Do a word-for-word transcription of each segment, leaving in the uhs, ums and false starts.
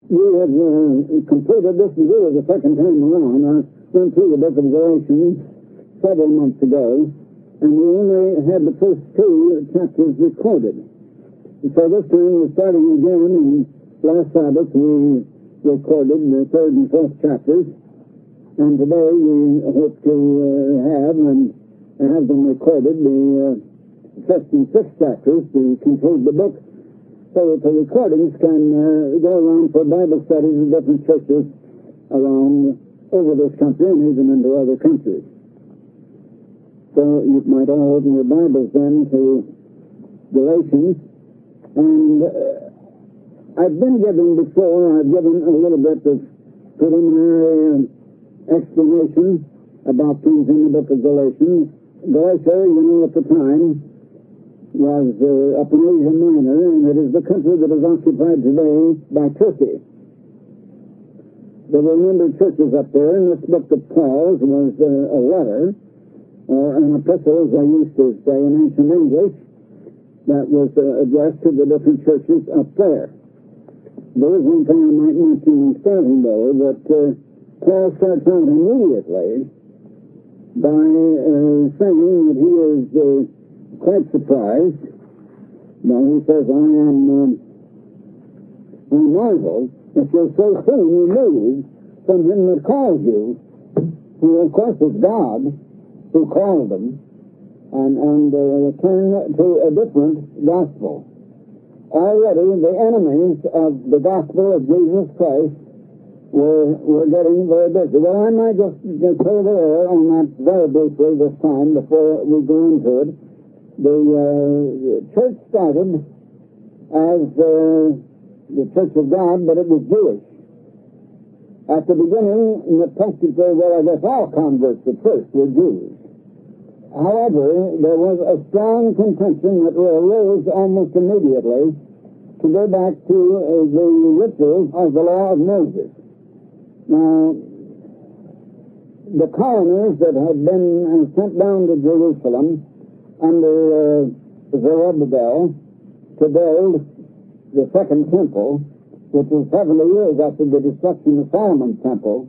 we have uh, completed, this is really the second time around. I went through the book of Galatians several months ago, and we only had the first two chapters recorded. And so this time we're starting again, and last Sabbath we recorded the third and fourth chapters, and today we hope to uh, have and have them recorded, the uh, fifth and sixth chapters to conclude the book, so that the recordings can uh, go around for Bible studies in different churches around over this country and even into other countries. So you might all open your Bibles then to Galatians. And uh, I've been giving before, I've given a little bit of preliminary uh, explanation about things in the book of Galatians. Galatia, you know, at the time, was uh, up in Asia Minor, and it is the country that is occupied today by Turkey. There were a number of churches up there, and this book of Paul's was uh, a letter, or an epistle, as I used to say in ancient English, that was uh, addressed to the different churches up there. There is one thing I might mention in starting, though, that uh, Paul starts out immediately by uh, saying that he is uh, quite surprised. Now he says, I am um, I marvel that you're so soon removed from him that called you, who of course is God, who called them, and, and uh, turn to a different gospel. Already the enemies of the gospel of Jesus Christ were, were getting very busy. Well, I might just, just clear the air on that very briefly this time before we go into it. The uh, church started as uh, the Church of God, but it was Jewish. At the beginning, practically, well, I guess all converts at first were Jews. However, there was a strong contention that arose almost immediately to go back to uh, the rituals of the law of Moses. Now, the colonies that had been uh, sent down to Jerusalem under uh, Zerubbabel to build the second temple, which was seventy years after the destruction of Solomon's temple.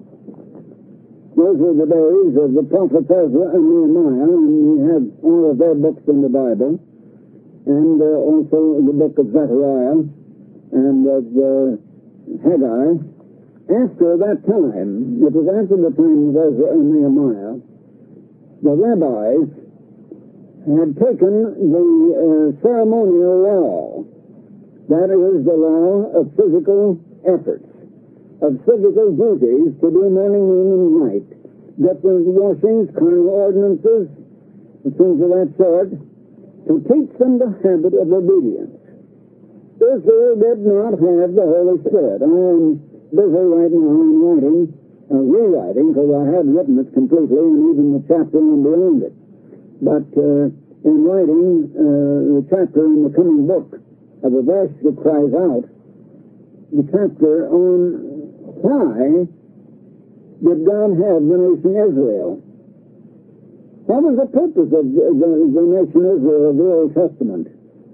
Those were the days of the prophets Ezra and Nehemiah, and we have all of their books in the Bible, and uh, also the book of Zechariah and of uh, Haggai. After that time, it was after the time of Ezra and Nehemiah, the rabbis had taken the uh, ceremonial law, that is the law of physical efforts, of physical duties to do morning, noon, and night, different washings, carnal ordinances, and things of that sort, to teach them the habit of obedience. Israel did not have the Holy Spirit. I am busy right now in writing, uh, rewriting, because I have written it completely, and even the chapter and beyond it. But uh, in writing uh, the chapter in the coming book of a verse that cries out, the chapter on why did God have the nation Israel? What was the purpose of the, the, the nation Israel of the Old Testament?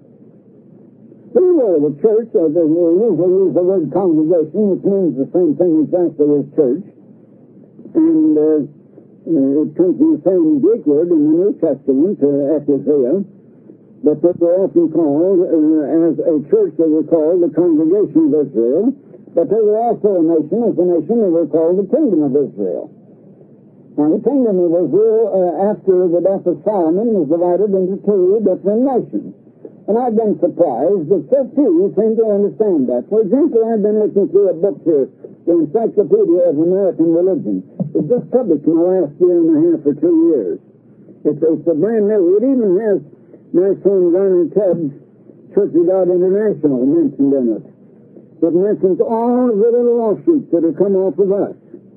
They were the church, or they usually use the word congregation, which means the same thing exactly as church. And uh, it comes from the same Greek word in the New Testament, uh, ecclesia, but they were often called, uh, as a church they were called the congregation of Israel, but they were also a nation, as a nation they were called the kingdom of Israel. Now the kingdom of Israel, uh, after the death of Solomon, was divided into two different nations. And I've been surprised that so few seem to understand that. For example, I've been looking through a book here, the Encyclopedia of American Religion. It's just published in the last year and a half or two years. It's, it's a brand new. It even has my son Garner Tebb's Church of God International mentioned in it. It mentions all of the little offshoots that have come off of us.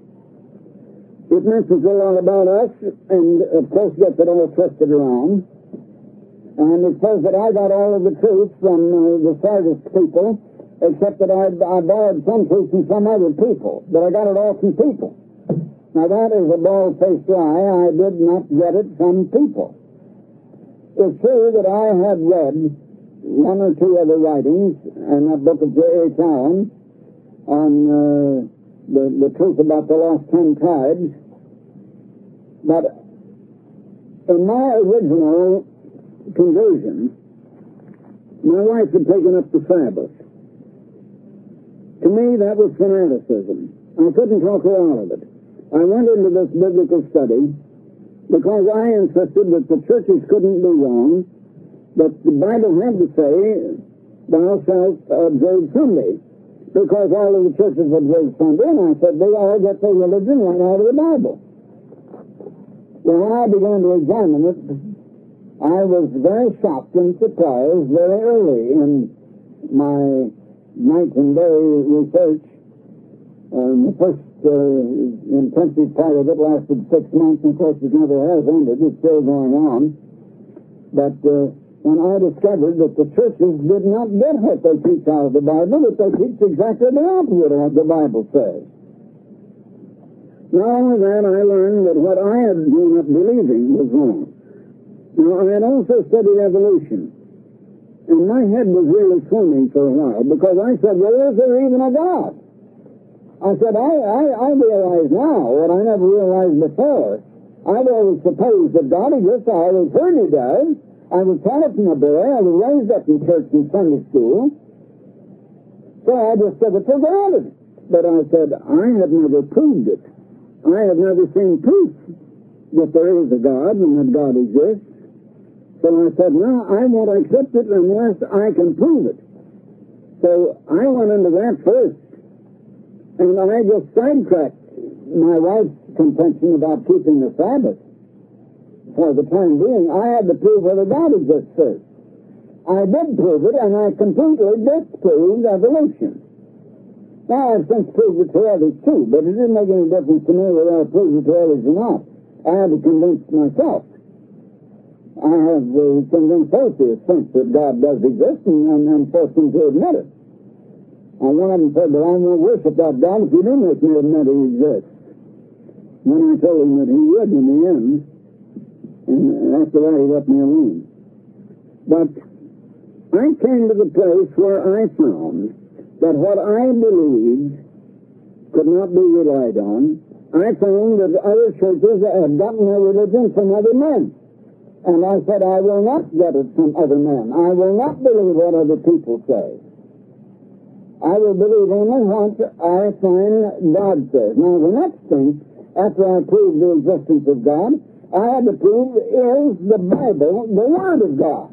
It mentions a lot about us, and of course gets it all twisted around. And it says that I got all of the truth from uh, the Sardis people, except that I, I borrowed some truth from some other people, but I got it all from people. Now that is a bald-faced lie. I did not get it from people. It's true that I had read one or two other writings in that book of J H Allen, on uh, the, the truth about the lost ten tribes. But in my original conversion, my wife had taken up the Sabbath. To me, that was fanaticism. I couldn't talk her out of it. I went into this biblical study because I insisted that the churches couldn't be wrong, that the Bible had to say, thou shalt observe Sunday, because all of the churches observe Sunday, and I said, they all get their religion right out of the Bible. Well, when I began to examine it, I was very shocked and surprised very early in my night and day research. Um, the first uh, intensive part of it lasted six months, and of course it never has ended. It's still going on. But uh, when I discovered that the churches did not get what they teach out of the Bible, that they teach exactly the opposite of what the Bible says. Not only that, I learned that what I had grown up believing was wrong. Now, I had also studied evolution, and my head was really swimming for a while, because I said, well, is there even a God? I said, I, I, I realize now what I never realized before. I've always supposed that God exists. I always heard He does. I was taught it from a boy. I was raised up in church and Sunday school. So I just took it for granted. But I said, I have never proved it. I have never seen proof that there is a God and that God exists. So I said, no, I won't accept it unless I can prove it. So I went into that first. And I just sidetracked my wife's contention about keeping the Sabbath. For the time being, I had to prove whether God exists first. I did prove it, and I completely disproved evolution. Now, I've since proved it to others, too, but it didn't make any difference to me whether I proved it to others or not. I had to convince myself. I have uh, convinced atheists since that God does exist, and, and, and forced them to admit it. And one of them said, well, I won't worship that God if you do make me admit He exists. Then I told him that He would in the end, and after that He left me alone. But I came to the place where I found that what I believed could not be relied on. I found that other churches had gotten their religion from other men. And I said, I will not get it from other men. I will not believe what other people say. I will believe only what I find God says. Now, the next thing, after I proved the existence of God, I had to prove, is the Bible the Word of God?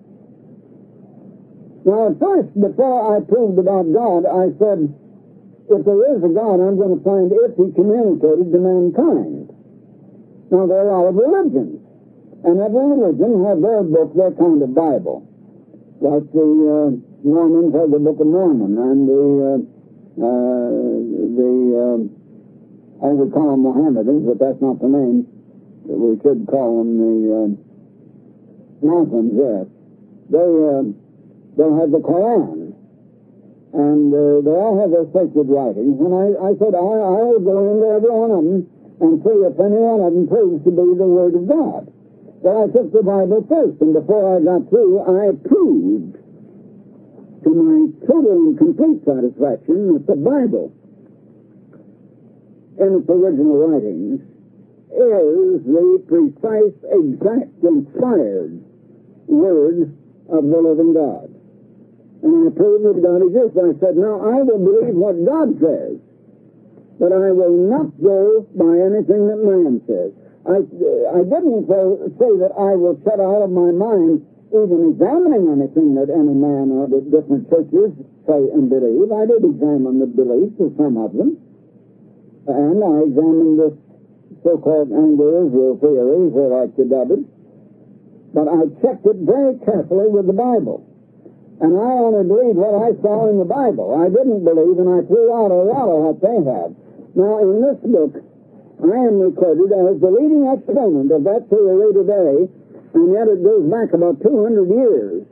Now, at first, before I proved about God, I said, if there is a God, I'm going to find if He communicated to mankind. Now, there are a lot of religions, and every religion has their book, their kind of Bible. Like the uh, Mormons have the Book of Mormon, and the, uh, uh, the uh, I would call them Mohammedans, but that's not the name. We should call them the uh, Muslims, yes. They, uh, they have the Quran, and uh, they all have their sacred writings. And I, I said, I, I'll go into every one of them and see if any one of them proves to be the Word of God. But I took the Bible first, and before I got through, I proved to my total and complete satisfaction that the Bible, in its original writings, is the precise, exact, inspired Word of the living God. And I proved that God exists. I said, now I will believe what God says, but I will not go by anything that man says. I, I didn't say, say that I will shut out of my mind even examining anything that any man or the different churches say and believe. I did examine the beliefs of some of them, and I examined this so-called Anglo-Israel theory, as they like to dub it, but I checked it very carefully with the Bible. And I only believed what I saw in the Bible. I didn't believe, and I threw out a lot of what they have. Now, in this book, I am recorded as the leading exponent of that theory today, and yet it goes back about two hundred years.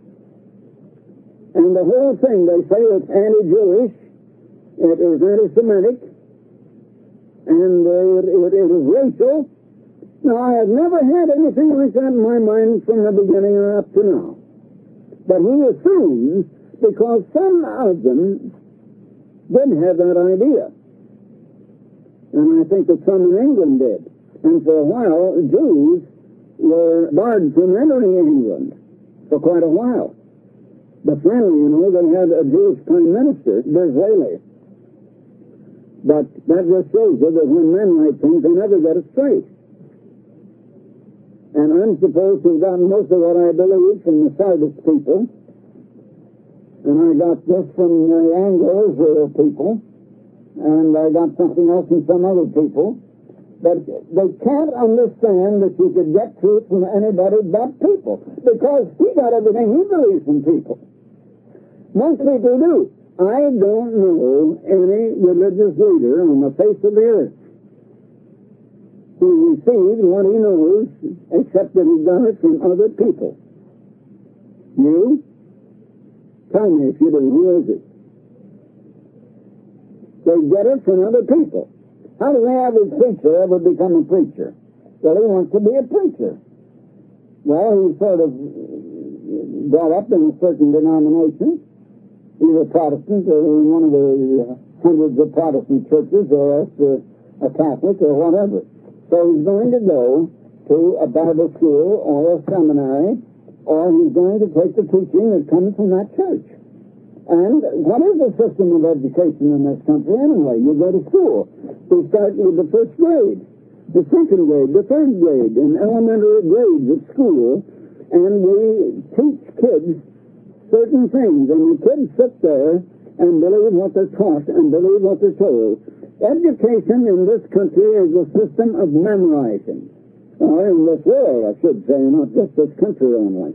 And the whole thing, they say it's anti-Jewish, it is anti-Semitic, and uh, it, it, it is racial. Now, I have never had anything like that in my mind from the beginning or up to now. But he assumes, because some of them did have that idea. And I think that some in England did. And for a while, Jews were barred from entering England for quite a while. But finally, you know, they had a Jewish prime minister, Disraeli. But that just shows you that when men write things, they never get it straight. And I'm supposed to have gotten most of what I believe from the Sardis people. And I got this from the Anglo people. And I got something else from some other people. But they can't understand that you could get truth from anybody but people. Because he got everything he believes from people. Most people do. I don't know any religious leader on the face of the earth who received what he knows, except that he got it from other people. You? Tell me if you do. Who is it? They get it from other people. How does the average preacher ever become a preacher? Well, he wants to be a preacher. Well, he's sort of brought up in a certain denomination, either Protestant or in one of the hundreds of Protestant churches, or else uh, a Catholic or whatever. So he's going to go to a Bible school or a seminary, or he's going to take the teaching that comes from that church. And what is the system of education in this country anyway? You go to school. We start with the first grade, the second grade, the third grade, and elementary grades at school, and we teach kids certain things, and the kids sit there and believe what they're taught and believe what they're told. Education in this country is a system of memorizing. Or in this world, I should say, not just this country only.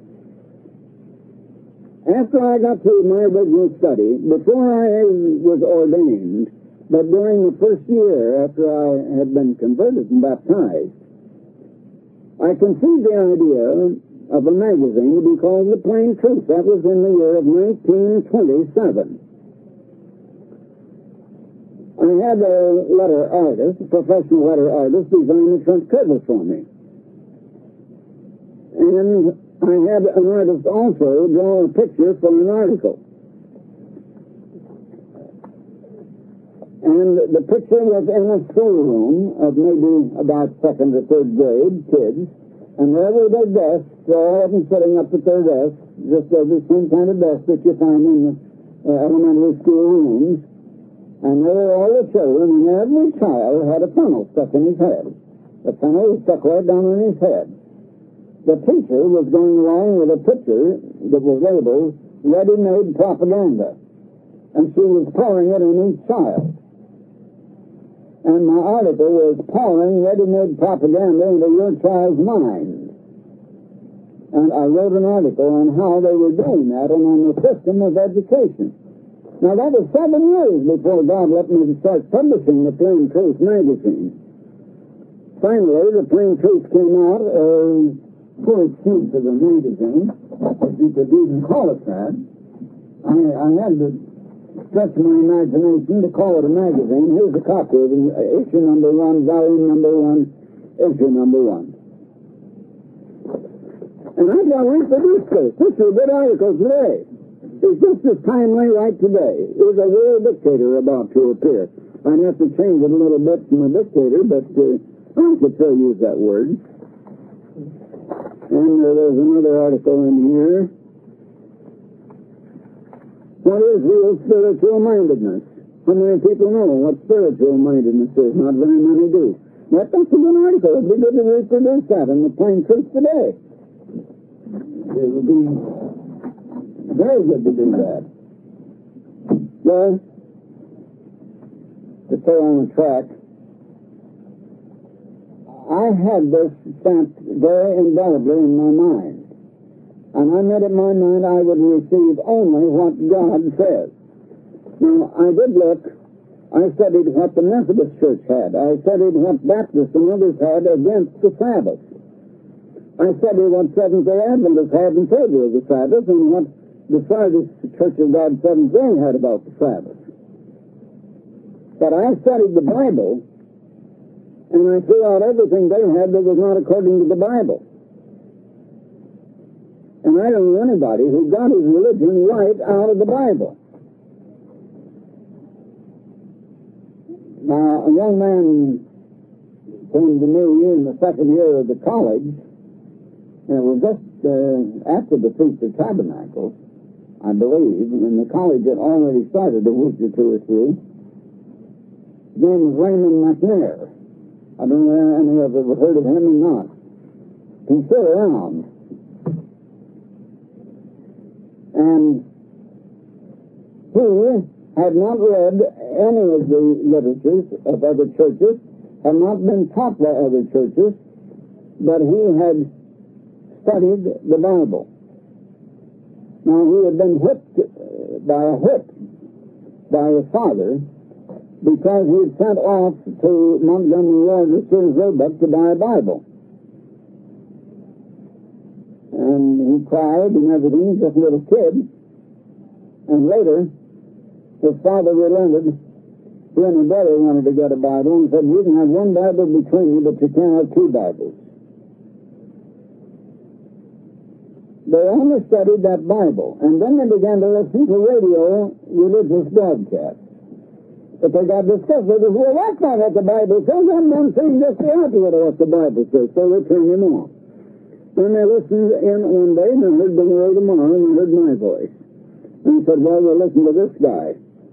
After I got through my original study, before I was ordained, but during the first year after I had been converted and baptized, I conceived the idea of a magazine to be called The Plain Truth. That was in the year of nineteen twenty-seven. I had a letter artist, a professional letter artist, design the front cover for me. And I had an artist also draw a picture for an article. And the picture was in a schoolroom of maybe about second or third grade kids. And there were their desks, all of them sitting up at their desks, just as the same kind of desk that you find in the uh, elementary school rooms. And there were all the children, and every child had a funnel stuck in his head. The funnel was stuck right down in his head. The teacher was going along with a picture that was labeled Ready-Made Propaganda. And she was pouring it in each child. And my article was pouring ready-made propaganda into your child's mind. And I wrote an article on how they were doing that and on the system of education. Now, that was seven years before God let me start publishing the Plain Truth magazine. Finally, the Plain Truth came out, uh, poor excuse of the magazine, if you could even call it that. I, I had to stretch my imagination to call it a magazine. Here's a copy of it, issue number one, volume number one, issue number one. And I'm going to reproduce this. This is a good article today. It's just as timely right today. There's a real dictator about to appear. I'd have to change it a little bit from a dictator, but uh, I could still use that word. And uh, there's another article in here. What is real spiritual mindedness? How many people know what spiritual mindedness is? Not very many do. That, that's a good article. It would be good to reproduce that in the Plain Truth today. It would be very good to do that. Well, to stay on the track, I had this stamped very indelibly in my mind. And I made up my mind I would receive only what God says. Now, I did look. I studied what the Methodist Church had. I studied what Baptists and others had against the Sabbath. I studied what Seventh-day Adventists had in favor of the Sabbath and what the Sardis Church of God Seventh-day had about the Sabbath. But I studied the Bible, and I threw out everything they had that was not according to the Bible. And I don't know anybody who got his religion right out of the Bible. Now, a young man came to me in the second year of the college, and it was just uh, after the Feast of Tabernacles, I believe, and the college had already started a week or two or three. His name was Raymond McNair. I don't know if any of you have heard of him or not. He's still around. And he had not read any of the literatures of other churches, had not been taught by other churches, but he had studied the Bible. Now, he had been whipped by a whip by his father because he had sent off to Montgomery Road to Roebuck to buy a Bible. And he cried and everything, just a little kid. And later, his father relented. He and his brother wanted to get a Bible and said, you can have one Bible between you, but you can't have two Bibles. They only studied that Bible, and then they began to listen to radio religious broadcasts. But they got disgusted. They said, well, that's not what the Bible says. I'm not saying just the opposite of what the Bible says. So they turned him off. Then they listened in one day, and they heard the word tomorrow, and they heard my voice. And he said, well, we'll listen to this guy.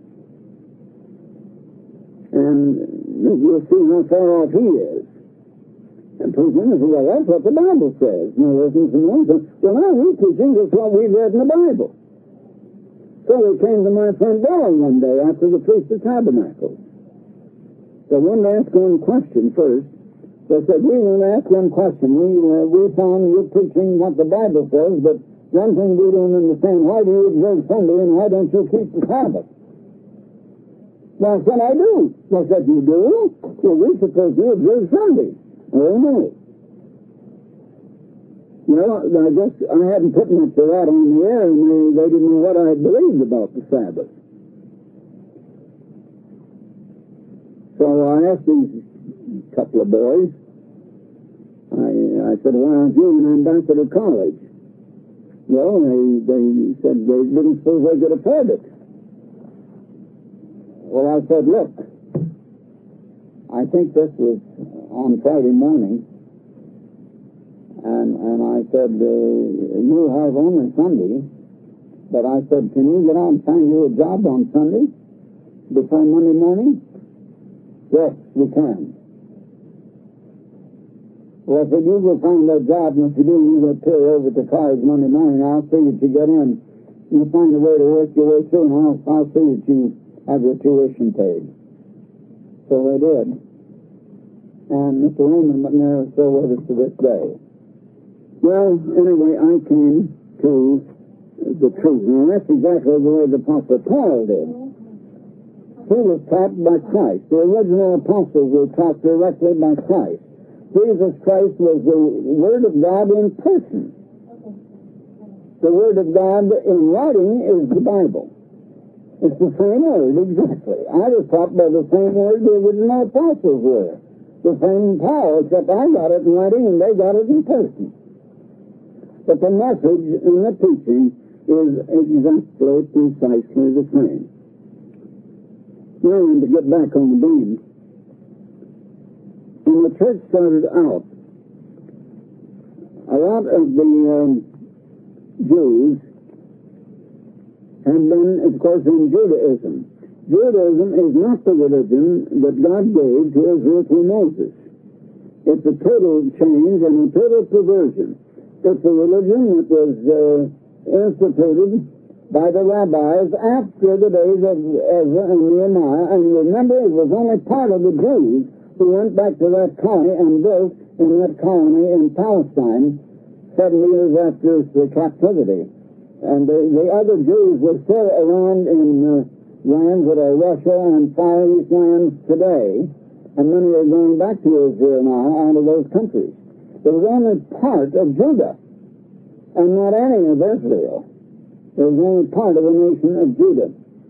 And you'll see how far off he is. And preaching, I said, well, that's what the Bible says. And they listened to me and said, well, now we're teaching just what we read in the Bible. So they came to my friend Bill one day after the Feast of Tabernacles. So one they asked one question first. They said, we want to ask one question. We, uh, we found you preaching what the Bible says, but one thing we don't understand, why do you observe Sunday and why don't you keep the Sabbath? Well, I said, I do. They said, you do? Well, we're supposed to observe Sunday. Oh, no. Well, I guess I hadn't put much of that on the air, and they, they didn't know what I had believed about the Sabbath. So I asked these couple of boys, I, I said, why aren't you an ambassador college? Well, they, they said they didn't suppose they could afford it. Well, I said, look, I think this was on Friday morning, and and I said, uh, you have only Sunday, but I said, can you get out and find you a job on Sunday before Monday morning? Yes, we can. Well, I said, you will find that job, and if you do, you will appear over to college Monday morning. I'll see that you get in. You find a way to work your way through, and I'll, I'll see that you have your tuition paid. So they did. And Mister Raymond McNair is still with us to this day. Well, anyway, I came to the truth. Now, that's exactly the way the Apostle Paul did. He was taught by Christ. The original apostles were taught directly by Christ. Jesus Christ was the Word of God in person. The Word of God in writing is the Bible. It's the same Word, exactly. I was taught by the same Word the original apostles were. The same power, except I got it in writing and they got it in person. But the message and the teaching is exactly, precisely the same. Now, to get back on the beam, when the church started out, a lot of the um, Jews had been, of course, in Judaism. Judaism is not the religion that God gave to Israel through Moses. It's a total change and a total perversion. It's a religion that was uh, instituted by the rabbis after the days of Ezra and Nehemiah. And remember, it was only part of the Jews who went back to that colony and built in that colony in Palestine seven years after the captivity. And the, the other Jews were still around in uh, lands that are Russia and Far East lands today, and many are going back to Israel now out of those countries. It was only part of Judah, and not any of Israel. It was only part of the nation of Judah.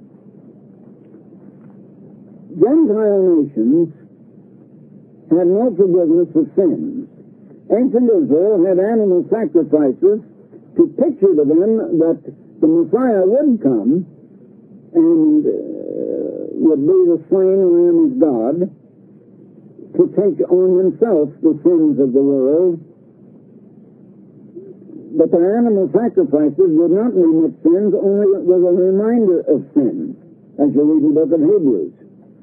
Gentile nations had no forgiveness of sins. Ancient Israel had animal sacrifices to picture to them that the Messiah would come and uh, would be the slain Lamb of God to take on himself the sins of the world. But the animal sacrifices would not remit sins, only it was a reminder of sin, as you read in the book of Hebrews.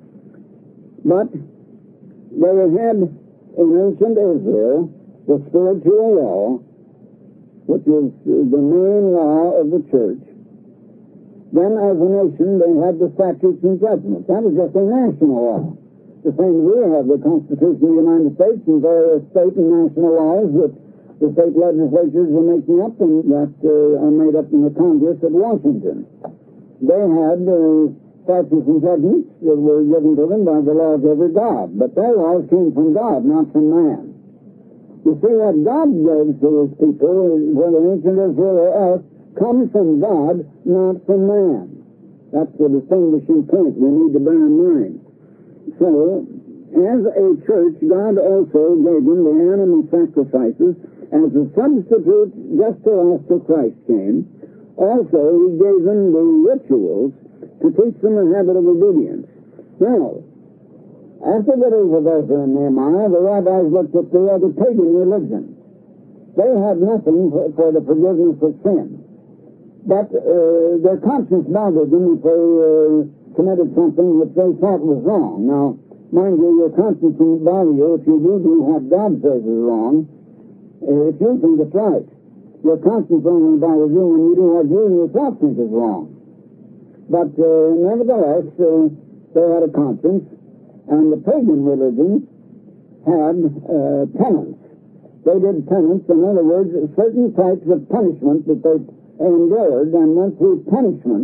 But they had in ancient Israel the spiritual law, which is the main law of the church. Then, as a nation, they had the statutes and judgments. That was just a national law. The same as we have the Constitution of the United States and various state and national laws that the state legislatures were making up and that uh, are made up in the Congress at Washington. They had uh, statutes and judgments that were given to them by the laws of every God. But their laws came from God, not from man. You see, what God gives to his people, whether ancient Israel or us, comes from God, not from man. That's the distinguishing point we need to bear in mind. So, as a church, God also gave them the animal sacrifices as a substitute just till after Christ came. Also, he gave them the rituals to teach them a habit of obedience. Now, after the days of Ezra and Nehemiah, the rabbis looked at the other pagan religions. They had nothing for, for the forgiveness of sin. But uh, their conscience bothered them if they uh, committed something which they thought was wrong. Now, mind you, your conscience won't bother you if you do do what God says is wrong. Uh, if you think it's right. Your conscience only bothers you when you do what you yourself think is wrong. But uh, nevertheless, uh, they had a conscience, and the pagan religions had uh, penance. They did penance, in other words, certain types of punishment that they endured and went through punishment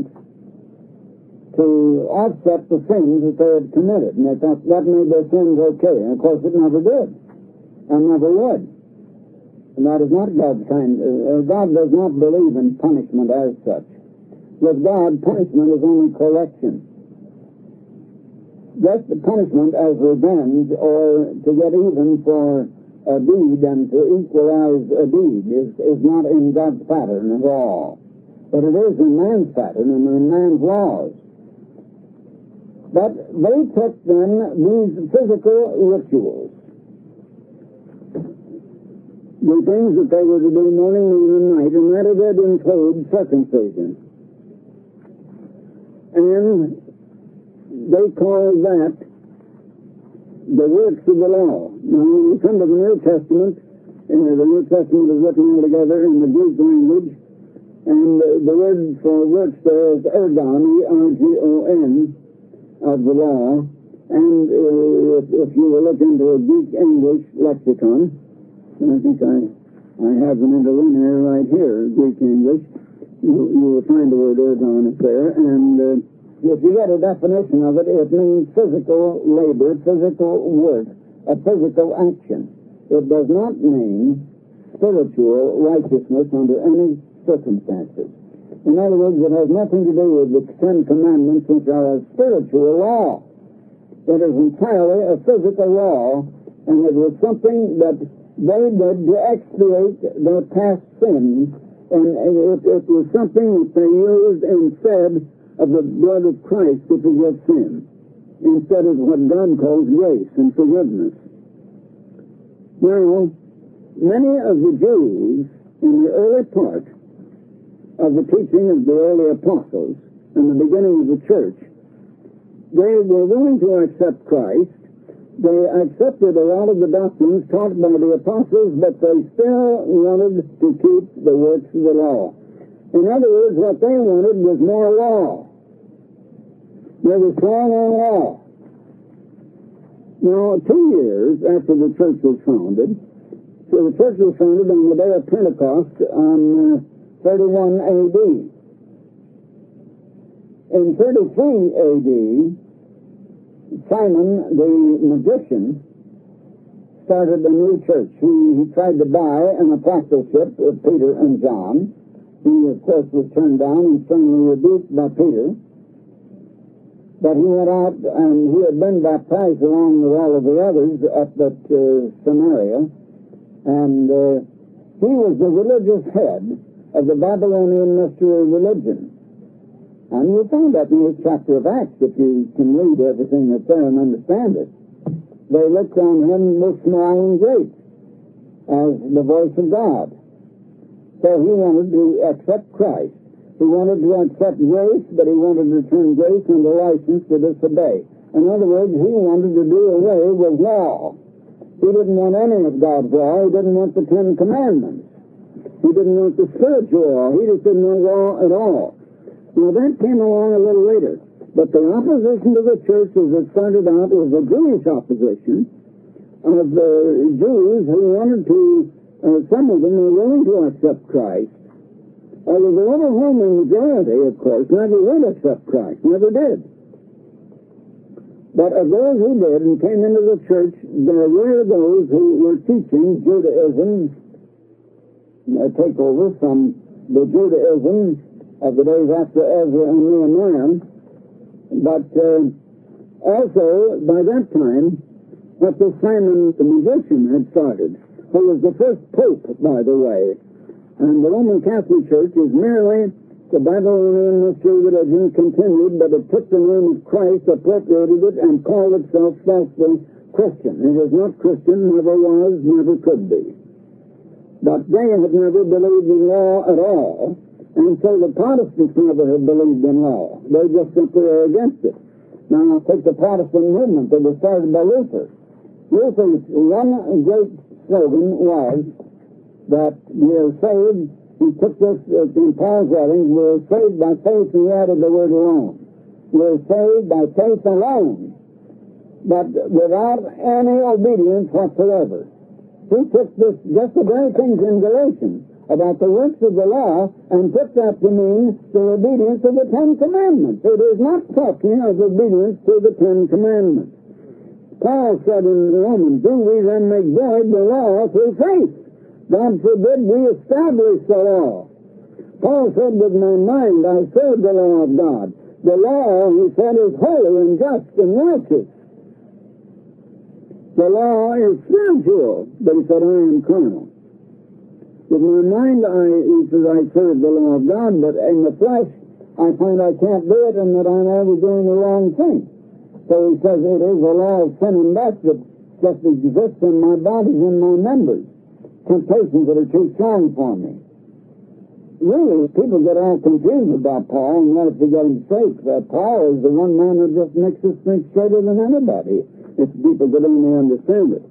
to offset the sins that they had committed. And they thought that made their sins okay. And of course it never did. And never would. And that is not God's kind. Uh, God does not believe in punishment as such. With God, punishment is only correction. Just the punishment as revenge or to get even for a deed and to equalize a deed is, is not in God's pattern at all. But it is in man's pattern and in man's laws. But they took then these physical rituals, the things that they were to do morning, noon, and night, and that did include circumcision. And they called that the works of the law. Now, when we come to the New Testament, uh, the New Testament is written all together in the Greek language, and uh, the word for works there is ergon, E R G O N, of the law. And uh, if, if you will look into a Greek English lexicon, and I think I, I have an interlinear right here, Greek English, you, you will find the word ergon is there, and uh, if you get a definition of it, it means physical labor, physical work, a physical action. It does not mean spiritual righteousness under any circumstances. In other words, it has nothing to do with the Ten Commandments, which are a spiritual law. It is entirely a physical law, and it was something that they did to expiate their past sins, and it, it was something that they used instead of the blood of Christ to forgive sin, instead of what God calls grace and forgiveness. Now, many of the Jews in the early part of the teaching of the early apostles and the beginning of the church, they were willing to accept Christ. They accepted a lot of the doctrines taught by the apostles, but they still wanted to keep the works of the law. In other words, what they wanted was more law. They were strong on law. Now, two years after the church was founded, so the church was founded on the day of Pentecost on uh, thirty-one A D. In thirty-three A D, Simon the magician started a new church. He, he tried to buy an apostleship of Peter and John. He, of course, was turned down and sternly rebuked by Peter. But he went out, and he had been baptized along with all of the others up at uh, Samaria. And uh, he was the religious head of the Babylonian mystery religion. And you'll find that in this chapter of Acts, if you can read everything that's there and understand it. They looked on him with small and great as the voice of God. So he wanted to accept Christ. He wanted to accept grace, but he wanted to turn grace into license to disobey. In other words, he wanted to do away with law. He didn't want any of God's law. He didn't want the Ten Commandments. He didn't want the spiritual law. He just didn't want law at all. Now, that came along a little later. But the opposition to the church, as it started out, was a Jewish opposition of the Jews who wanted to, uh, some of them were willing to accept Christ. Uh, the overwhelming majority, of course, never would accept Christ, never did. But of those who did and came into the church, there were those who were teaching Judaism, a takeover from the Judaism of the days after Ezra and Nehemiah. But uh, also, by that time, Doctor Simon the magician had started, who was the first pope, by the way. And the Roman Catholic Church is merely the Babylonian mystery religion continued, but it took the name of Christ, appropriated it, and called itself falsely Christian. It is not Christian, never was, never could be. But they have never believed in law at all, and so the Protestants never have believed in law. They just simply are against it. Now, take the Protestant movement that was started by Luther. Luther's one great slogan was that we are saved. He took this uh, in Paul's writings, we are saved by faith, and he added the word alone. We are saved by faith alone, but without any obedience whatsoever. He took this, just the very things in Galatians about the works of the law, and took that to mean the obedience of the Ten Commandments. It is not talking of obedience to the Ten Commandments. Paul said in Romans, do we then make void the law through faith? God forbid we establish the law. Paul said, with my mind I serve the law of God. The law, he said, is holy and just and righteous. The law is spiritual, but he said, I am carnal. With my mind, I, he says, I serve the law of God, but in the flesh, I find I can't do it and that I'm always doing the wrong thing. So he says it is a law of sin and death that just exists in my body and my members. Temptations that are too strong for me. Really, people get all confused about Paul and let it be getting straight. Uh, Paul is the one man who just makes us think straighter than anybody, if people could only understand it.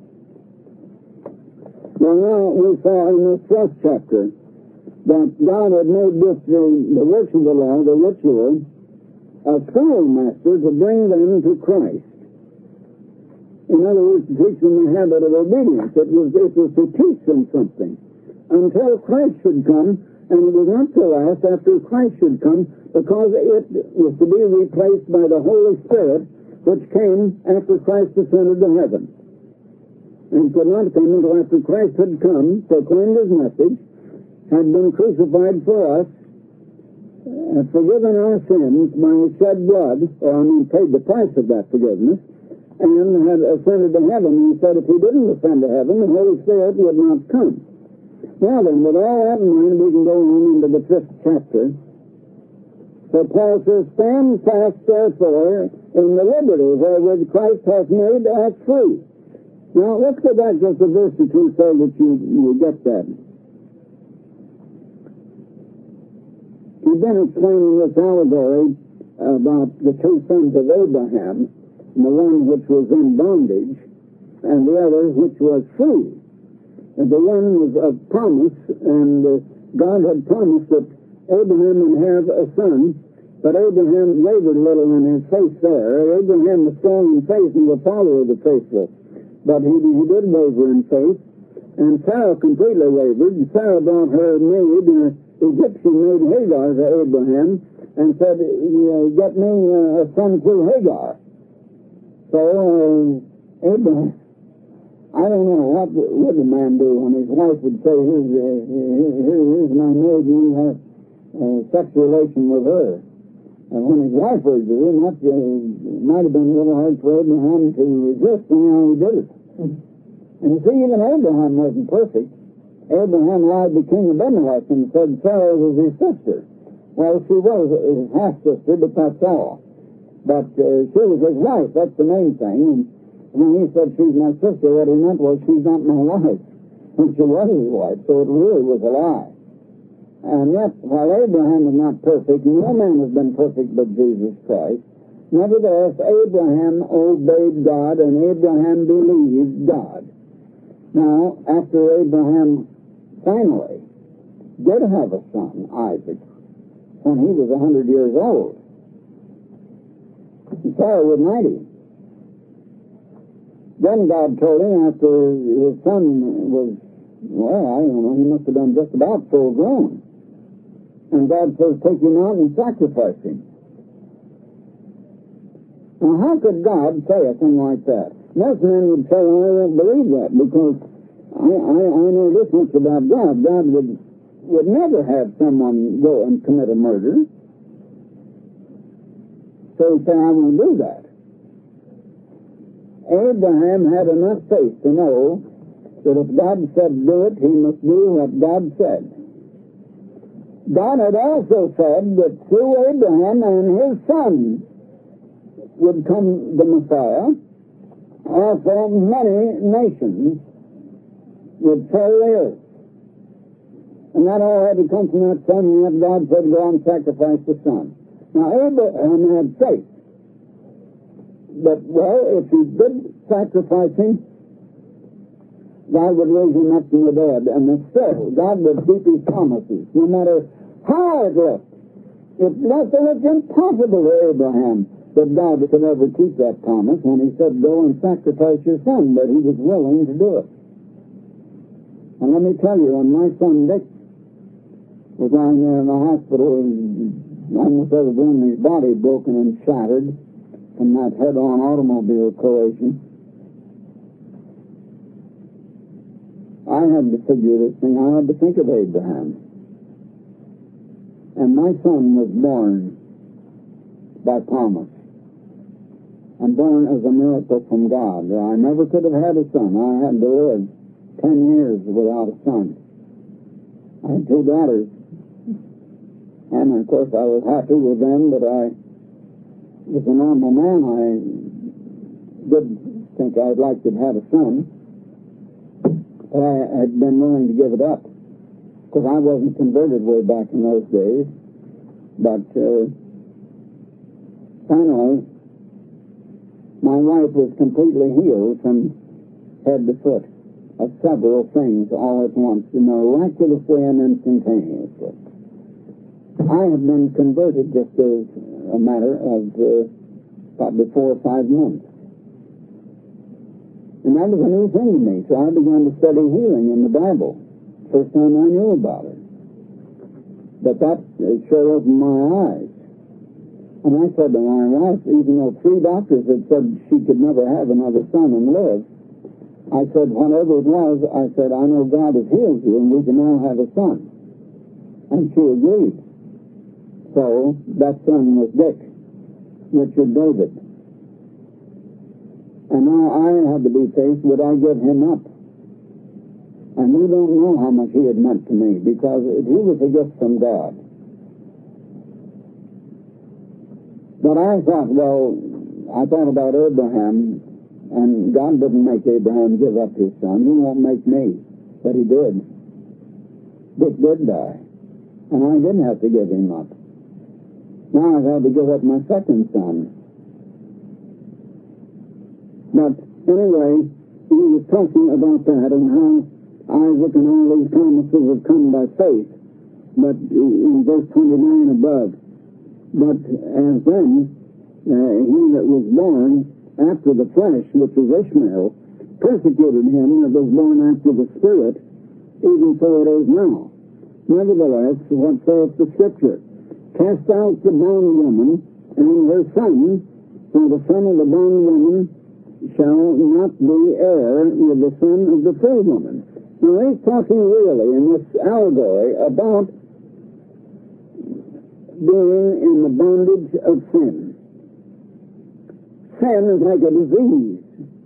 Well, now we saw in this first chapter that God had made this, the, the works of the law, the ritual, a schoolmaster to bring them to Christ. In other words, to teach them the habit of obedience. It was, it was to teach them something until Christ should come, and it was not to last after Christ should come, because it was to be replaced by the Holy Spirit, which came after Christ ascended to heaven. And could not come until after Christ had come, proclaimed his message, had been crucified for us, and forgiven our sins by his shed blood, or I mean paid the price of that forgiveness, and had ascended to heaven. And he said if he didn't ascend to heaven, the Holy Spirit would not come. Well then, with all that in mind, we can go on into the fifth chapter. So Paul says, stand fast therefore in the liberty wherewith Christ hath made us free. Now, let's go back just a verse or two so that you, you get that. We've been explaining this allegory about the two sons of Abraham, the one which was in bondage, and the other which was free. And the one was of promise, and uh, God had promised that Abraham would have a son, but Abraham wavered a little in his faith there. Abraham was strong in faith and the father of the faithful. But he, he did waver in faith, and Sarah completely wavered. Sarah brought her maid, uh, Egyptian maid Hagar, to Abraham, and said, uh, get me uh, a son through Hagar. So, uh, Abraham, I don't know, what would the man do when his wife would say, here's, uh, here, here's my maid, you have uh, sex relation with her. And when his wife heard it, that uh, might have been a little hard for Abraham to resist, and how he did it. And you see, even Abraham wasn't perfect. Abraham lied to King Abimelech and said Sarah was his sister. Well, she was his half-sister, but that's all. But uh, she was his wife, that's the main thing. And when he said she's my sister, what he meant was she's not my wife. And she was his wife, so it really was a lie. And yet, while Abraham is not perfect, no man has been perfect but Jesus Christ. Nevertheless, Abraham obeyed God, and Abraham believed God. Now, after Abraham finally did have a son, Isaac, when he was a hundred years old, Sarah was ninety. Then God told him after his son was, well, I don't know, he must have been just about full grown. And God says, take him out and sacrifice him. Now, how could God say a thing like that? Most men would say, well, I don't believe that, because I, I, I know this much about God. God would, would never have someone go and commit a murder. So he said, I won't do that. Abraham had enough faith to know that if God said do it, he must do what God said. God had also said that through Abraham and his son would come the Messiah. Also, many nations would fill the earth. And that all had to come from that son, and yet God said, go and sacrifice the son. Now, Abraham had faith. But, well, if he did sacrifice him, God would raise him up from the dead. And still, God would keep his promises, no matter how it looked. It looked, it looked impossible to Abraham that God could ever keep that promise when he said, go and sacrifice your son, but he was willing to do it. And let me tell you, when my son Dick was lying there in the hospital, and almost every his body broken and shattered from that head-on automobile collision, I had to figure this thing. I had to think of Abraham. And my son was born by promise, and born as a miracle from God. I never could have had a son. I had to live ten years without a son. I had two daughters. And, of course, I was happy with them, but I, as a normal man, I did think I'd like to have a son. But I had been willing to give it up, because I wasn't converted way back in those days. But uh, finally, my wife was completely healed from head to foot of several things all at once, miraculously and instantaneously. I have been converted just as a matter of uh, probably four or five months. And that was a new thing to me, so I began to study healing in the Bible. First time I knew about it. But that uh, sure opened my eyes. And I said to my wife, even though three doctors had said she could never have another son and live, I said, whatever it was, I said, I know God has healed you and we can now have a son. And she agreed. So that son was Dick, Richard David. And now I had to be faced, would I give him up? And we don't know how much he had meant to me, because he was a gift from God. But I thought, well, I thought about Abraham, and God didn't make Abraham give up his son. He won't make me. But he did. Dick did die. And I didn't have to give him up. Now I've had to give up my second son. But anyway, he was talking about that and how Isaac and all these promises have come by faith. But in verse twenty-nine above, but as then, uh, he that was born after the flesh, which was Ishmael, persecuted him that was born after the Spirit, even so it is now. Nevertheless, what saith the Scripture? Cast out the bondwoman and her son, for the son of the bondwoman shall not be heir with the son of the free woman. Now he's talking really in this allegory about being in the bondage of sin. Sin is like a disease.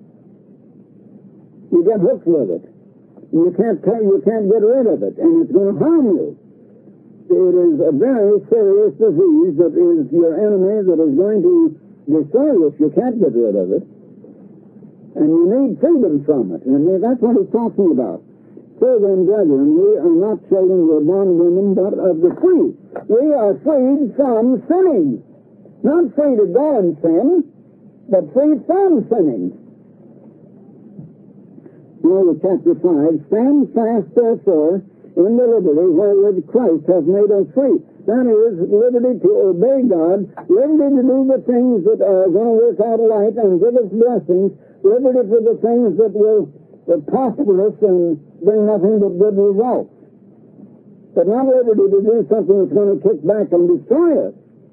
You get hooked with it. And you can't tell, you can't get rid of it, and it's going to harm you. it is a very serious disease that is your enemy, that is going to destroy you if you can't get rid of it. And you need freedom from it. And that's what he's talking about. So then, brethren, we are not children of bondwomen, but of the free. We are freed from sinning. Not free to go and sin, but free from sinning. Now, chapter five, stand fast, therefore, in the liberty wherewith Christ hath made us free. That is, liberty to obey God, liberty to do the things that are going to work out right and give us blessings, liberty for the things that will, will prosper us and bring nothing but good results. But not liberty to do something that's going to kick back and destroy us.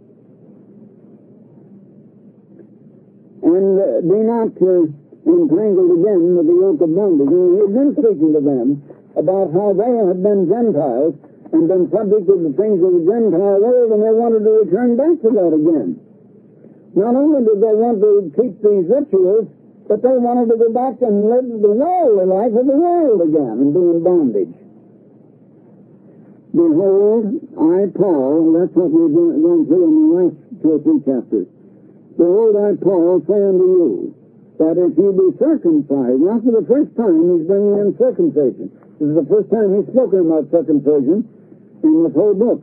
And uh, be not uh, entangled again with the yoke of bondage. And he had been speaking to them about how they had been Gentiles and been subject to the things of the Gentile world, and they wanted to return back to that again. Not only did they want to keep these rituals, but they wanted to go back and live the worldly life of the world again and be in bondage. Behold, I, Paul, that's what we're going through in the last two or three chapters. Behold, I, Paul, say unto you, that if you be circumcised, not for the first time he's bringing in circumcision. This is the first time he's spoken about circumcision in this whole book.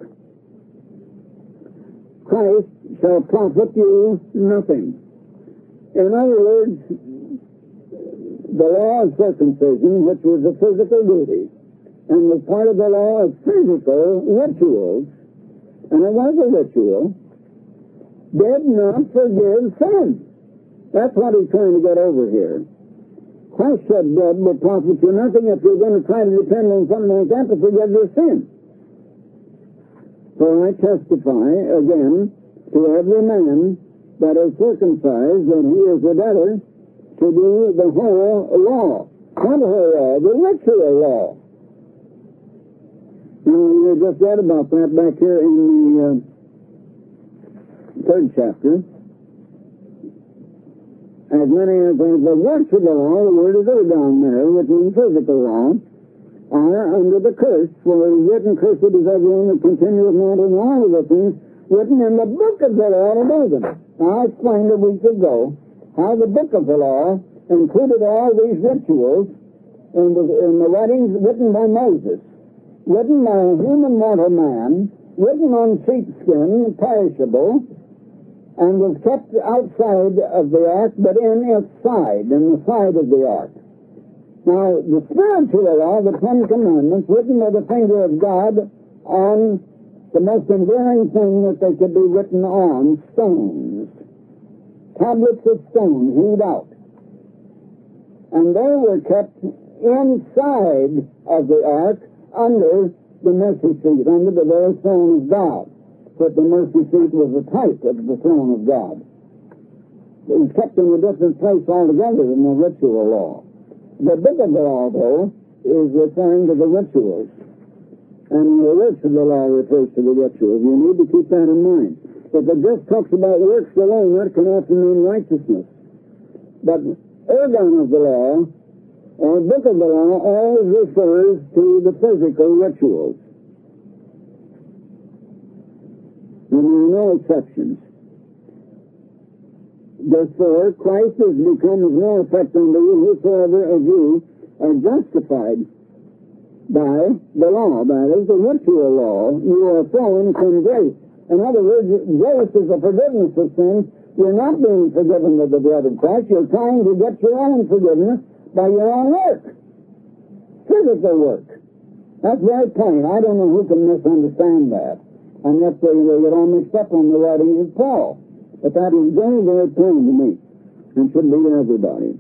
Christ shall profit you nothing. In other words, the law of circumcision, which was a physical duty, and was part of the law of physical rituals, and it was a ritual, did not forgive sin. That's what he's trying to get over here. Christ shed blood will profit you nothing if you're going to try to depend on something like that to forgive your sin. For I testify again to every man that is circumcised that he is a debtor to do the whole law. Not the whole law, the ritual law. Now, we just read about that back here in the uh, third chapter. As many as are the works of the law, the word is there down there, which means physical law, are under the curse, for it is written, cursed is everyone that continueth not in all of the things written in the book of the law to do them. Now, I explained a week ago how the book of the law included all these rituals in the, in the writings written by Moses, written by a human mortal man, written on sheepskin, perishable, and was kept outside of the ark, but in its side, in the side of the ark. Now, the spiritual law, the Ten Commandments, written by the finger of God on the most enduring thing that they could be written on, stones. Tablets of stone hewed out. And they were kept inside of the ark under the mercy seat, under the very throne of God. But the mercy seat was a type of the throne of God. It was kept in a different place altogether than the ritual law. The book of the law, though, is referring to the rituals. And the rest of the law refers to the rituals. You need to keep that in mind. If it just talks about works alone, that can often mean righteousness. But organ of the law, or book of the law, always refers to the physical rituals. And there are no exceptions. Therefore, Christ has become of no effect unto you, whosoever of you are justified by the law, that is, the ritual law. You are fallen from grace. In other words, grace is a forgiveness of sins. You're not being forgiven with the blood of Christ. You're trying to get your own forgiveness by your own work. Physical work. That's very plain. I don't know who can misunderstand that. And yet they, they get all mixed up on the writings of Paul. But that is very, very plain to me. And should be to everybody.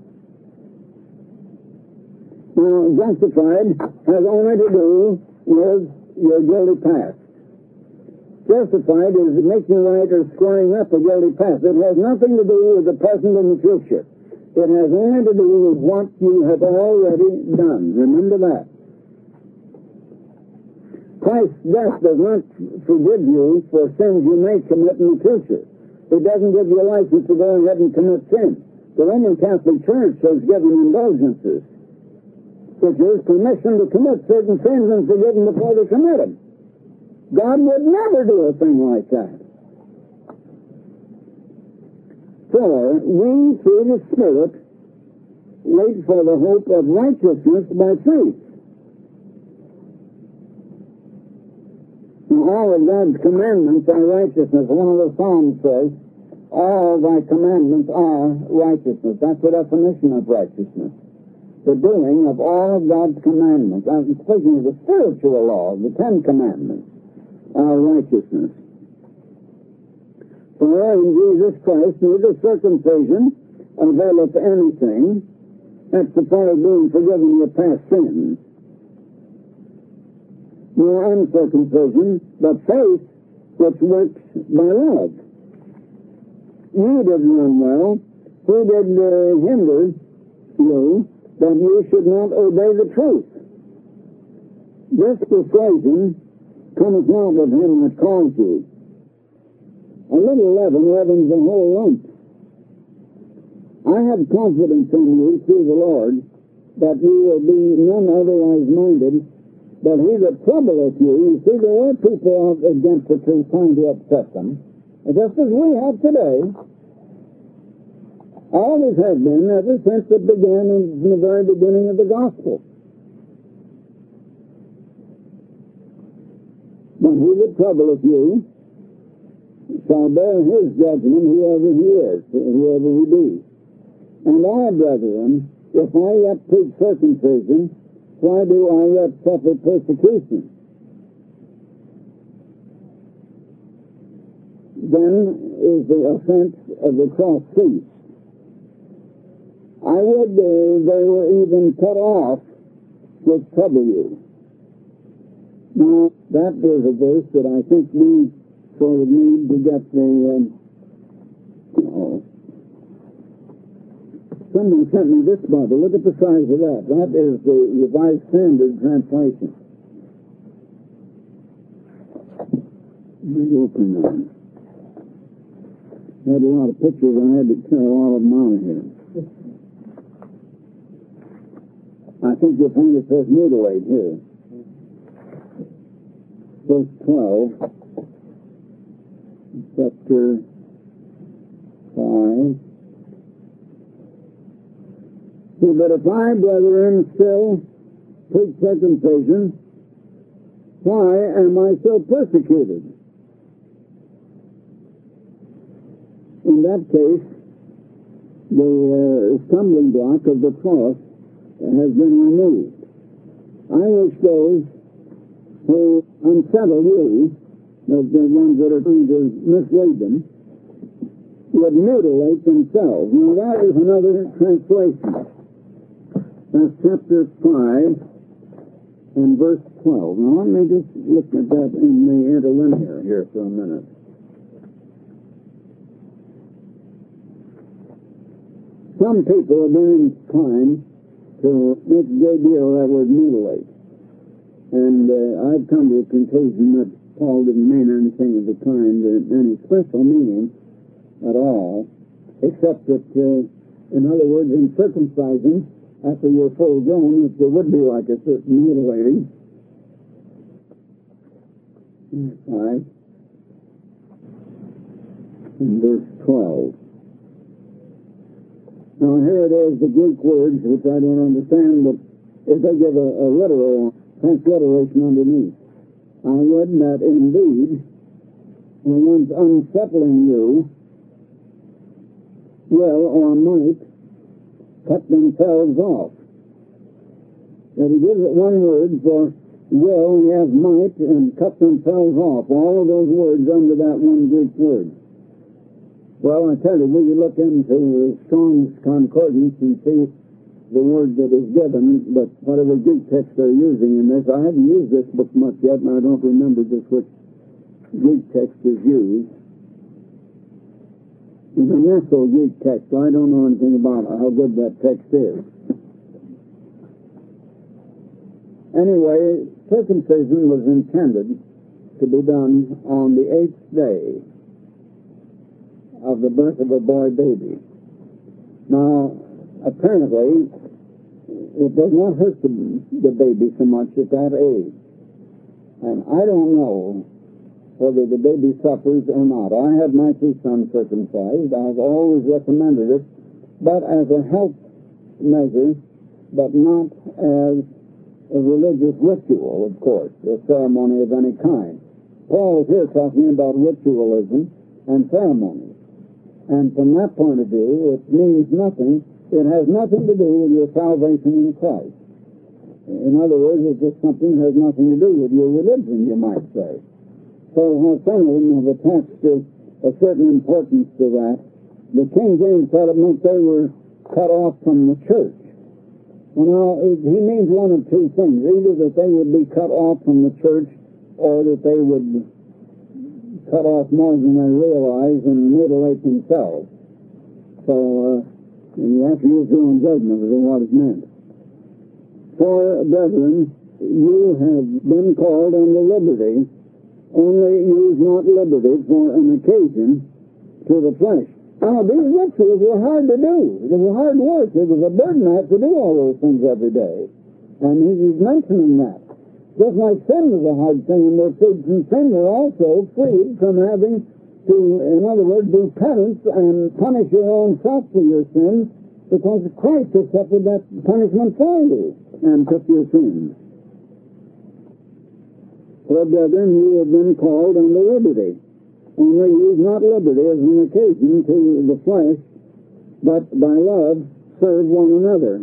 Now, justified has only to do with your guilty past. Justified is making right or squaring up a guilty past. It has nothing to do with the present and the future. It has only to do with what you have already done. Remember that. Christ's death does not forgive you for sins you may commit in the future. It doesn't give you a license to go ahead and commit sin. The Roman Catholic Church has given indulgences, which is permission to commit certain sins and forgive them before they commit them. God would never do a thing like that. For we, through the Spirit, wait for the hope of righteousness by faith. Now, all of God's commandments are righteousness. One of the Psalms says, all thy commandments are righteousness. That's the definition of righteousness. The doing of all of God's commandments. I'm speaking of the spiritual law, the Ten Commandments, are righteousness. For in Jesus Christ, neither circumcision availeth anything. That's the part of being forgiven your past sins. Nor uncircumcision, but faith which works by love. You did run well. Who did uh, hinder you that you should not obey the truth? This persuasion cometh not of him that calls you. A little leaven leavens the whole lump. I have confidence in you through the Lord that you will be none otherwise minded, but he that troubleth you. You see, there are people out against the truth trying to upset them, just as we have today. Always have been ever since it began in the very beginning of the gospel. But he that troubleth you shall bear his judgment, whoever he is, whoever he be. And I, brethren, if I yet preach circumcision, why do I yet suffer persecution? Then is the offense of the cross ceased. I would uh, they were even cut off which trouble you. Now, that is a verse that I think we sort of need to get the... Um, oh, someone sent me this Bible. Look at the size of that. That is the Revised Standard Translation. Let me open that. I had a lot of pictures. I had to tear a lot of them out of here. I think you'll find it says mutilate here. Verse twelve, chapter five. So, but if I, brethren, still preach circumcision, why am I so persecuted? In that case, the uh, stumbling block of the cross has been removed. I wish those who unsettle you, the, the ones that are trying to mislead them, would mutilate themselves. Now that is another translation. That's chapter five and verse twelve. Now let me just look at that in the interlinear here for a minute. Some people have been inclined to make a great deal of that word mutilate. And uh, I've come to the conclusion that Paul didn't mean anything of the kind, uh, any special meaning at all, except that, uh, in other words, in circumcising, after you're full grown, there would be like a certain mutilating. Right. In verse twelve. Now here it is, the Greek words, which I don't understand, but if they give a, a literal transliteration underneath, I would that indeed, the ones unsettling you will or might cut themselves off. That he gives it one word for will, he has might, and cut themselves off. All of those words under that one Greek word. Well, I tell you, we can look into Strong's Concordance and see the word that is given, but whatever Greek text they're using in this, I haven't used this book much yet, and I don't remember just which Greek text is used. It's a Neso Greek text, so I don't know anything about how good that text is. Anyway, circumcision was intended to be done on the eighth day of the birth of a boy baby. Now, apparently, it does not hurt the, the baby so much at that age. And I don't know whether the baby suffers or not. I have my two sons circumcised. I've always recommended it, but as a health measure, but not as a religious ritual, of course, a ceremony of any kind. Paul is here talking about ritualism and ceremonies. And from that point of view, it means nothing. It has nothing to do with your salvation in Christ. In other words, it's just something that has nothing to do with your religion, you might say. So some of them have attached a certain importance to that. The King James said it meant they were cut off from the church. Well, now, he means one of two things. Either that they would be cut off from the church, or that they would cut off more than they realize and mutilate themselves. So, uh, you have to use your own judgment of what is meant. For, brethren, you have been called unto liberty, only use not liberty for an occasion to the flesh. Now, these rituals were hard to do. It was hard work. It was a burden to have to do all those things every day. And he's mentioning that. Just like sin was a hard thing, and their freed from sin, they're also freed from having to, in other words, do penance and punish your own self for your sins, because Christ has suffered that punishment for you and took your sins. For, brethren, you have been called unto liberty. Only use not liberty as an occasion to the flesh, but by love serve one another.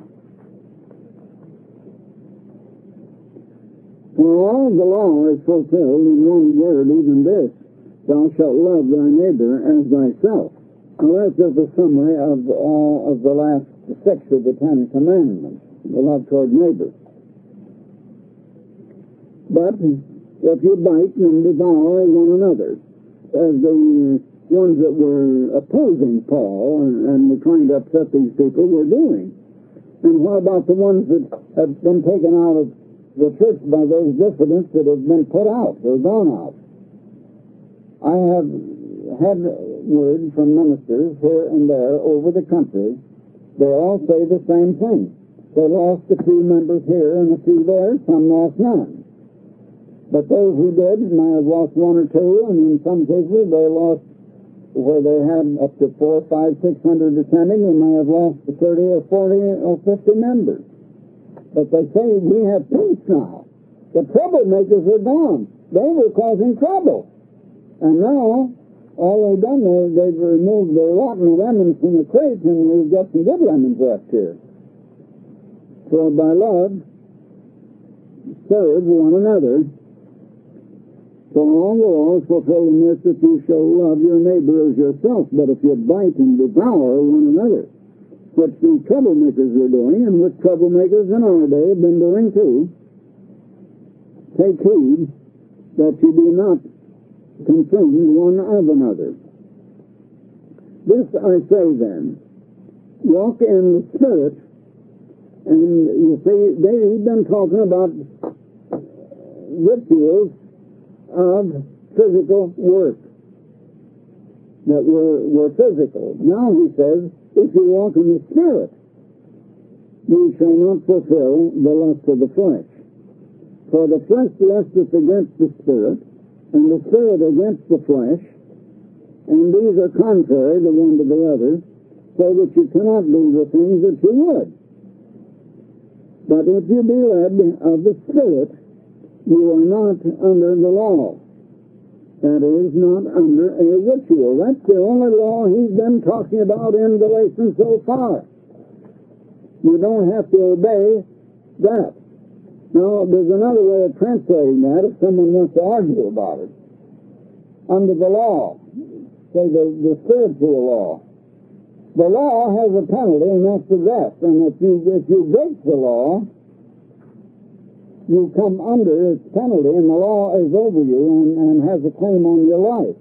For all the law is fulfilled in one word, even this, thou shalt love thy neighbor as thyself. Now that's just a summary of all of the last six of the Ten Commandments, the love toward neighbor. But if you bite and devour one another, as the ones that were opposing Paul and, and were trying to upset these people were doing. And what about the ones that have been taken out of the church by those dissidents that have been put out or gone out? I have had word from ministers here and there over the country. They all say the same thing. They lost a few members here and a few there, some lost none. But those who did may have lost one or two, and in some cases they lost, where they had up to four, five, six hundred attending, they may have lost thirty or forty or fifty members. But they say we have peace now. The troublemakers are gone. They were causing trouble. And now, all they've done is they've removed the rotten lemons from the crates, and we've got some good lemons left here. So by love, serve one another. For all the law is fulfilled in this, that you shall love your neighbor as yourself. But if you bite and devour one another, which the troublemakers are doing, and which troublemakers in our day have been doing too, take heed that you be not consumed one of another. This I say then, walk in the Spirit, and you see, they've been talking about rituals of physical work that were, were physical. Now he says, if you walk in the Spirit, you shall not fulfill the lust of the flesh. For the flesh lusteth against the Spirit, and the Spirit against the flesh, and these are contrary the one to the other, so that you cannot do the things that you would. But if you be led of the Spirit, you are not under the law. That is, not under a ritual. That's the only law he's been talking about in Galatians so far. You don't have to obey that. Now, there's another way of translating that if someone wants to argue about it. Under the law, say the, the spiritual law. The law has a penalty, and that's the death. And if you, if you break the law, you come under its penalty, and the law is over you and, and has a claim on your life.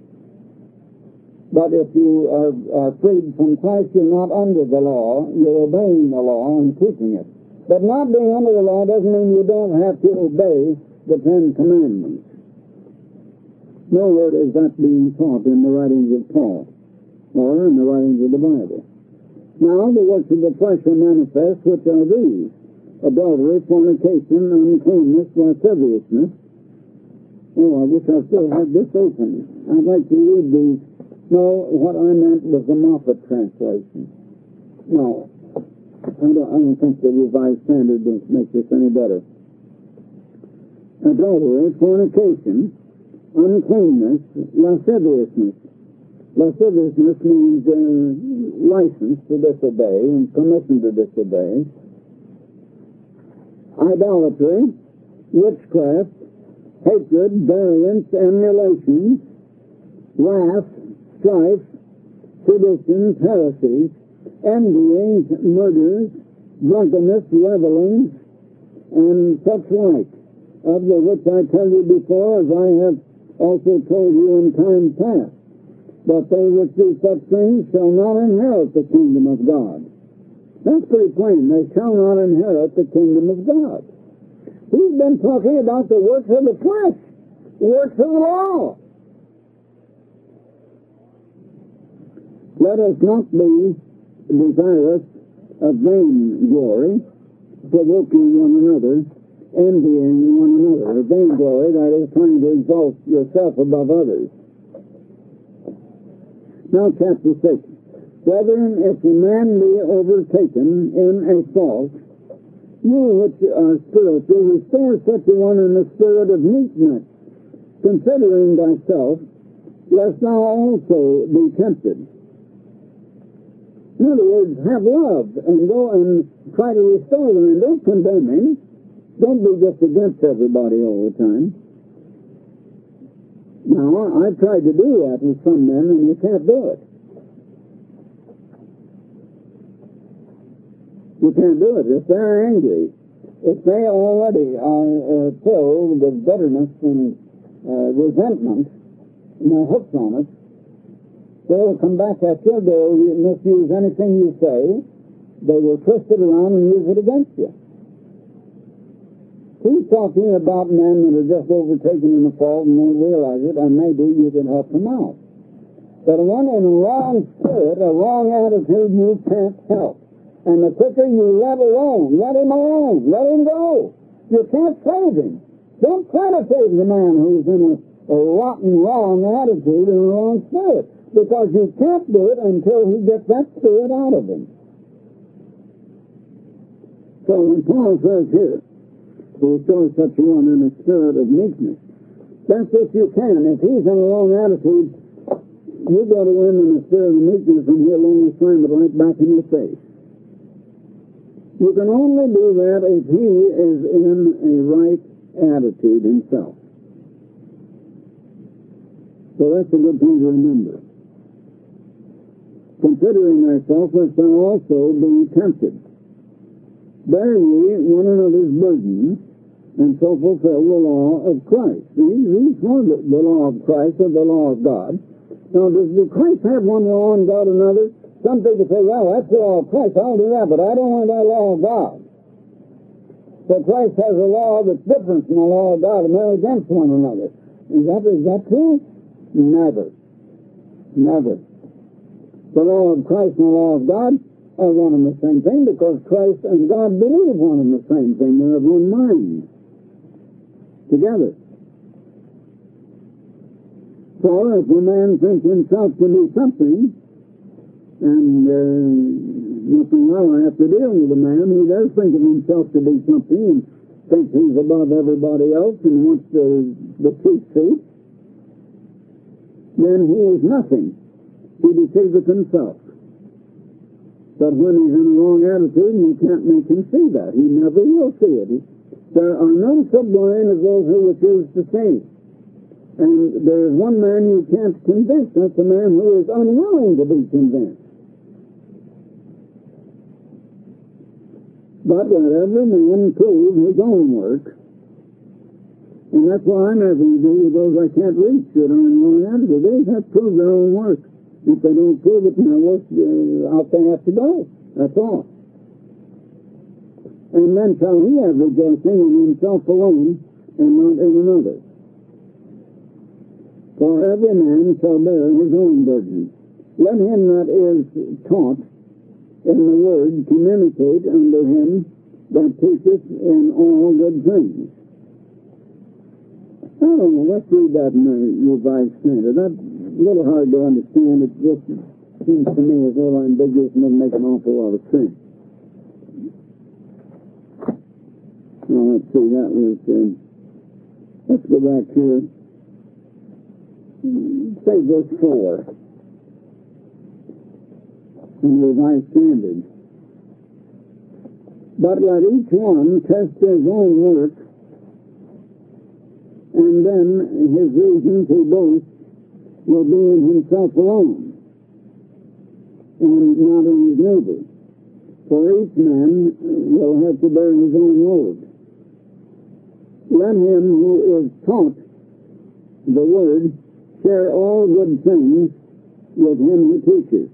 But if you are, are freed from Christ, you're not under the law, you're obeying the law and keeping it. But not being under the law doesn't mean you don't have to obey the Ten Commandments. Nowhere is that being taught in the writings of Paul, or in the writings of the Bible. Now the works of the flesh are manifest, which are these: adultery, fornication, uncleanness, lasciviousness, Oh, I wish I still had this open. I'd like to read these. No, what I meant was the Moffat translation. No, I don't, I don't think the Revised Standard makes this any better. Adultery, fornication, uncleanness, lasciviousness. Lasciviousness means uh, license to disobey and permission to disobey. Idolatry, witchcraft, hatred, variance, emulation, wrath, strife, seditions, heresies, envyings, murders, drunkenness, revelings, and such like, of the which I tell you before, as I have also told you in time past, that they which do such things shall not inherit the kingdom of God. That's pretty plain. They shall not inherit the kingdom of God. He's been talking about the works of the flesh, the works of the law. Let us not be desirous of vain glory, provoking one another, envying one another. Vain glory, that is, trying to exalt yourself above others. Now, chapter six. Brethren, if a man be overtaken in a fault, you which are spiritual, restore such a one in the spirit of meekness, considering thyself, lest thou also be tempted. In other words, have love, and go and try to restore them, and don't condemn him. Don't be just against everybody all the time. Now, I've tried to do that with some men, and you can't do it. You can't do it. If they're angry, if they already are uh, filled with bitterness and uh, resentment, and they're hooked on it, they'll come back at you, they'll misuse anything you say, they will twist it around and use it against you. He's talking about men that are just overtaken in the fault and won't realize it, and maybe you can help them out. But one in a wrong spirit, a wrong attitude, you can't help. And the quicker you let alone, let him alone, let him go. You can't save him. Don't try to save the man who's in a, a rotten, wrong attitude and a wrong spirit, because you can't do it until he gets that spirit out of him. So when Paul says here, to restore such a one in a spirit of meekness, that's if you can. If he's in a wrong attitude, you got to win in a spirit of meekness, and he'll only slam it right back in your face. You can only do that if he is in a right attitude himself. So that's a good thing to remember. Considering thyself, lest thou also be tempted. Bear ye one another's burdens, and so fulfill the law of Christ. These, these are the, the law of Christ, or the law of God. Now, does, does Christ have one law and God another? Some people say, well, that's the law of Christ, I'll do that, but I don't want that law of God. So Christ has a law that's different from the law of God, and they're against one another. Is that, is that true? Never. Never. The law of Christ and the law of God are one and the same thing, because Christ and God believe one and the same thing. They're of one mind. Together. So if a man thinks himself to be something, and uh, nothing wrong, I have to deal with a man who does think of himself to be something and thinks he's above everybody else and wants the, the truth seat, then he is nothing. He deceiveth himself. But when he's in a wrong attitude, you can't make him see that. He never will see it. He, there are none so blind as those who refuse to see. And there is one man you can't convince. That's a man who is unwilling to be convinced. But let every man prove his own work. And that's why I'm having to do with those I can't reach that are in wrong attitude. They have to prove their own work. If they don't prove it, then work, uh, out they have to go. That's all. And then shall he have rejoicing in himself alone, and not in another. For every man shall bear his own burden. Let him that is taught in the word communicate unto him that teacheth in all good things. I don't know, let's read that in the Revised Standard. That's a little hard to understand. It just seems to me as though ambiguous and doesn't make an awful lot of sense. Now, let's see, that was, uh, let's go back here. Say verse four. In the Revised Standard. But let each one test his own work, and then his reason to boast will be in himself alone, and not in his neighbor. For each man will have to bear his own load. Let him who is taught the word share all good things with him who teaches.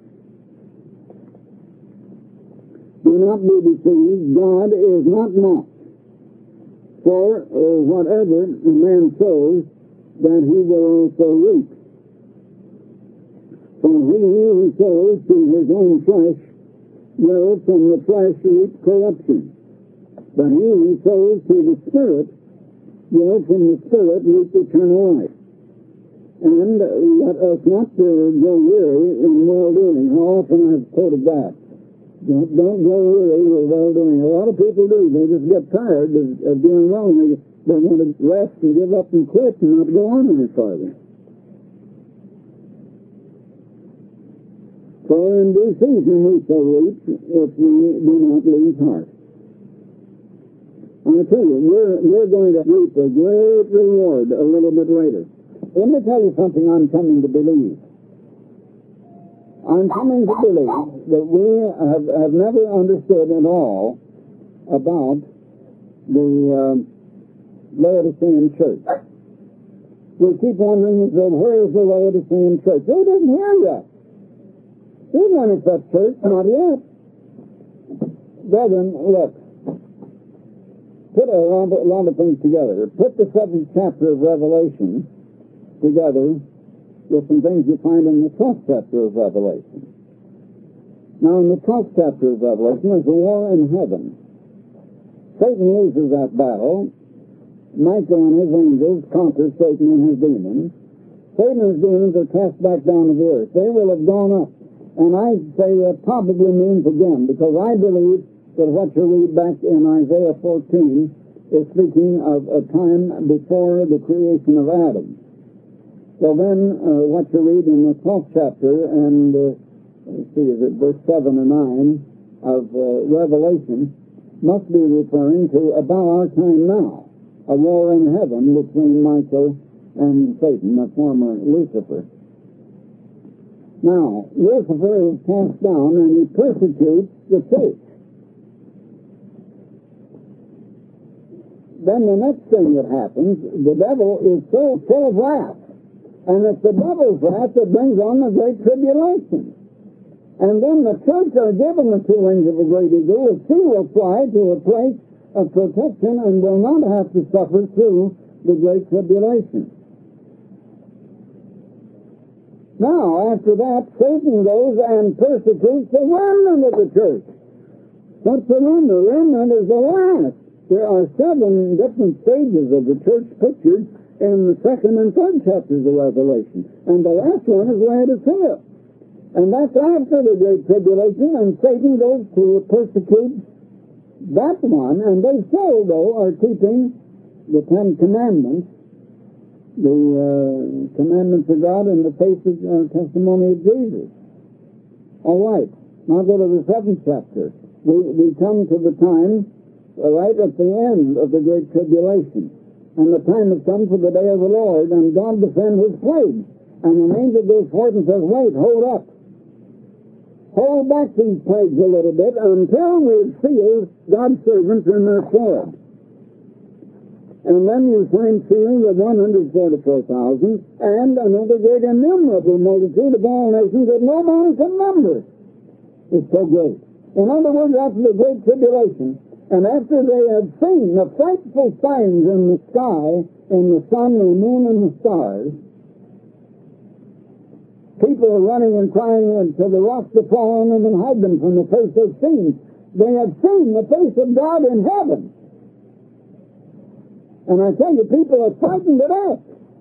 Do not be deceived, God is not mocked. For uh, whatever a man sows, that he will also reap. For he who sows to his own flesh will from the flesh reap corruption. But he who sows to the Spirit will from the Spirit reap eternal life. And uh, let us not uh, go weary in well-doing. How often I've quoted that. Don't, don't go weary with well-doing. A lot of people do. They just get tired of, of doing wrong. They, they want to rest and give up and quit and not go on any farther. For in due season we shall reap if we do not lose heart. I tell you, we're, we're going to reap a great reward a little bit later. Let me tell you something I'm coming to believe. I'm coming to believe that we have, have never understood at all about the uh, Laodicean church. We keep wondering, where is the Laodicean church? We didn't hear yet. We weren't at that church, not yet. Brethren, look, put a lot, a lot of things together. Put the seventh chapter of Revelation together with some things you find in the twelfth chapter of Revelation. Now, in the twelfth chapter of Revelation, there's a war in heaven. Satan loses that battle. Michael and his angels conquer Satan and his demons. Satan and his demons are cast back down to the earth. They will have gone up. And I say that probably means again, because I believe that what you read back in Isaiah fourteen is speaking of a time before the creation of Adam. So then, uh, what you read in the twelfth chapter, and uh, let's see, is it verse seven and nine of uh, Revelation, must be referring to about our time now, a war in heaven between Michael and Satan, the former Lucifer. Now, Lucifer is cast down and he persecutes the church. Then the next thing that happens, the devil is so full of wrath. And it's the devil's wrath that brings on the great tribulation. And then the church are given the two wings of a great eagle, and she will fly to a place of protection and will not have to suffer through the great tribulation. Now, after that, Satan goes and persecutes the remnant of the church. What's the remnant? The remnant is the last. There are seven different stages of the church pictured in the second and third chapters of Revelation. And the last one is Laodicea. And that's after the Great Tribulation, and Satan goes to persecute that one, and they still, though, are keeping the Ten Commandments, the uh, commandments of God in the face of uh, testimony of Jesus. All right, now go to the seventh chapter. We, we come to the time uh, right at the end of the Great Tribulation. And the time has come for the day of the Lord, and God defend his plagues. And an angel goes forth and says, wait, hold up. Hold back these plagues a little bit until we've sealed God's servants in their forehead. And then you find sealed the one hundred forty-four thousand and another great innumerable multitude of all nations that no man can number. It's so great. In other words, after the Great Tribulation, and after they have seen the frightful signs in the sky, in the sun, the moon, and the stars, people are running and crying until the rocks have fallen on them and hide them from the face they've seen. They have seen the face of God in heaven. And I tell you, people are frightened to death.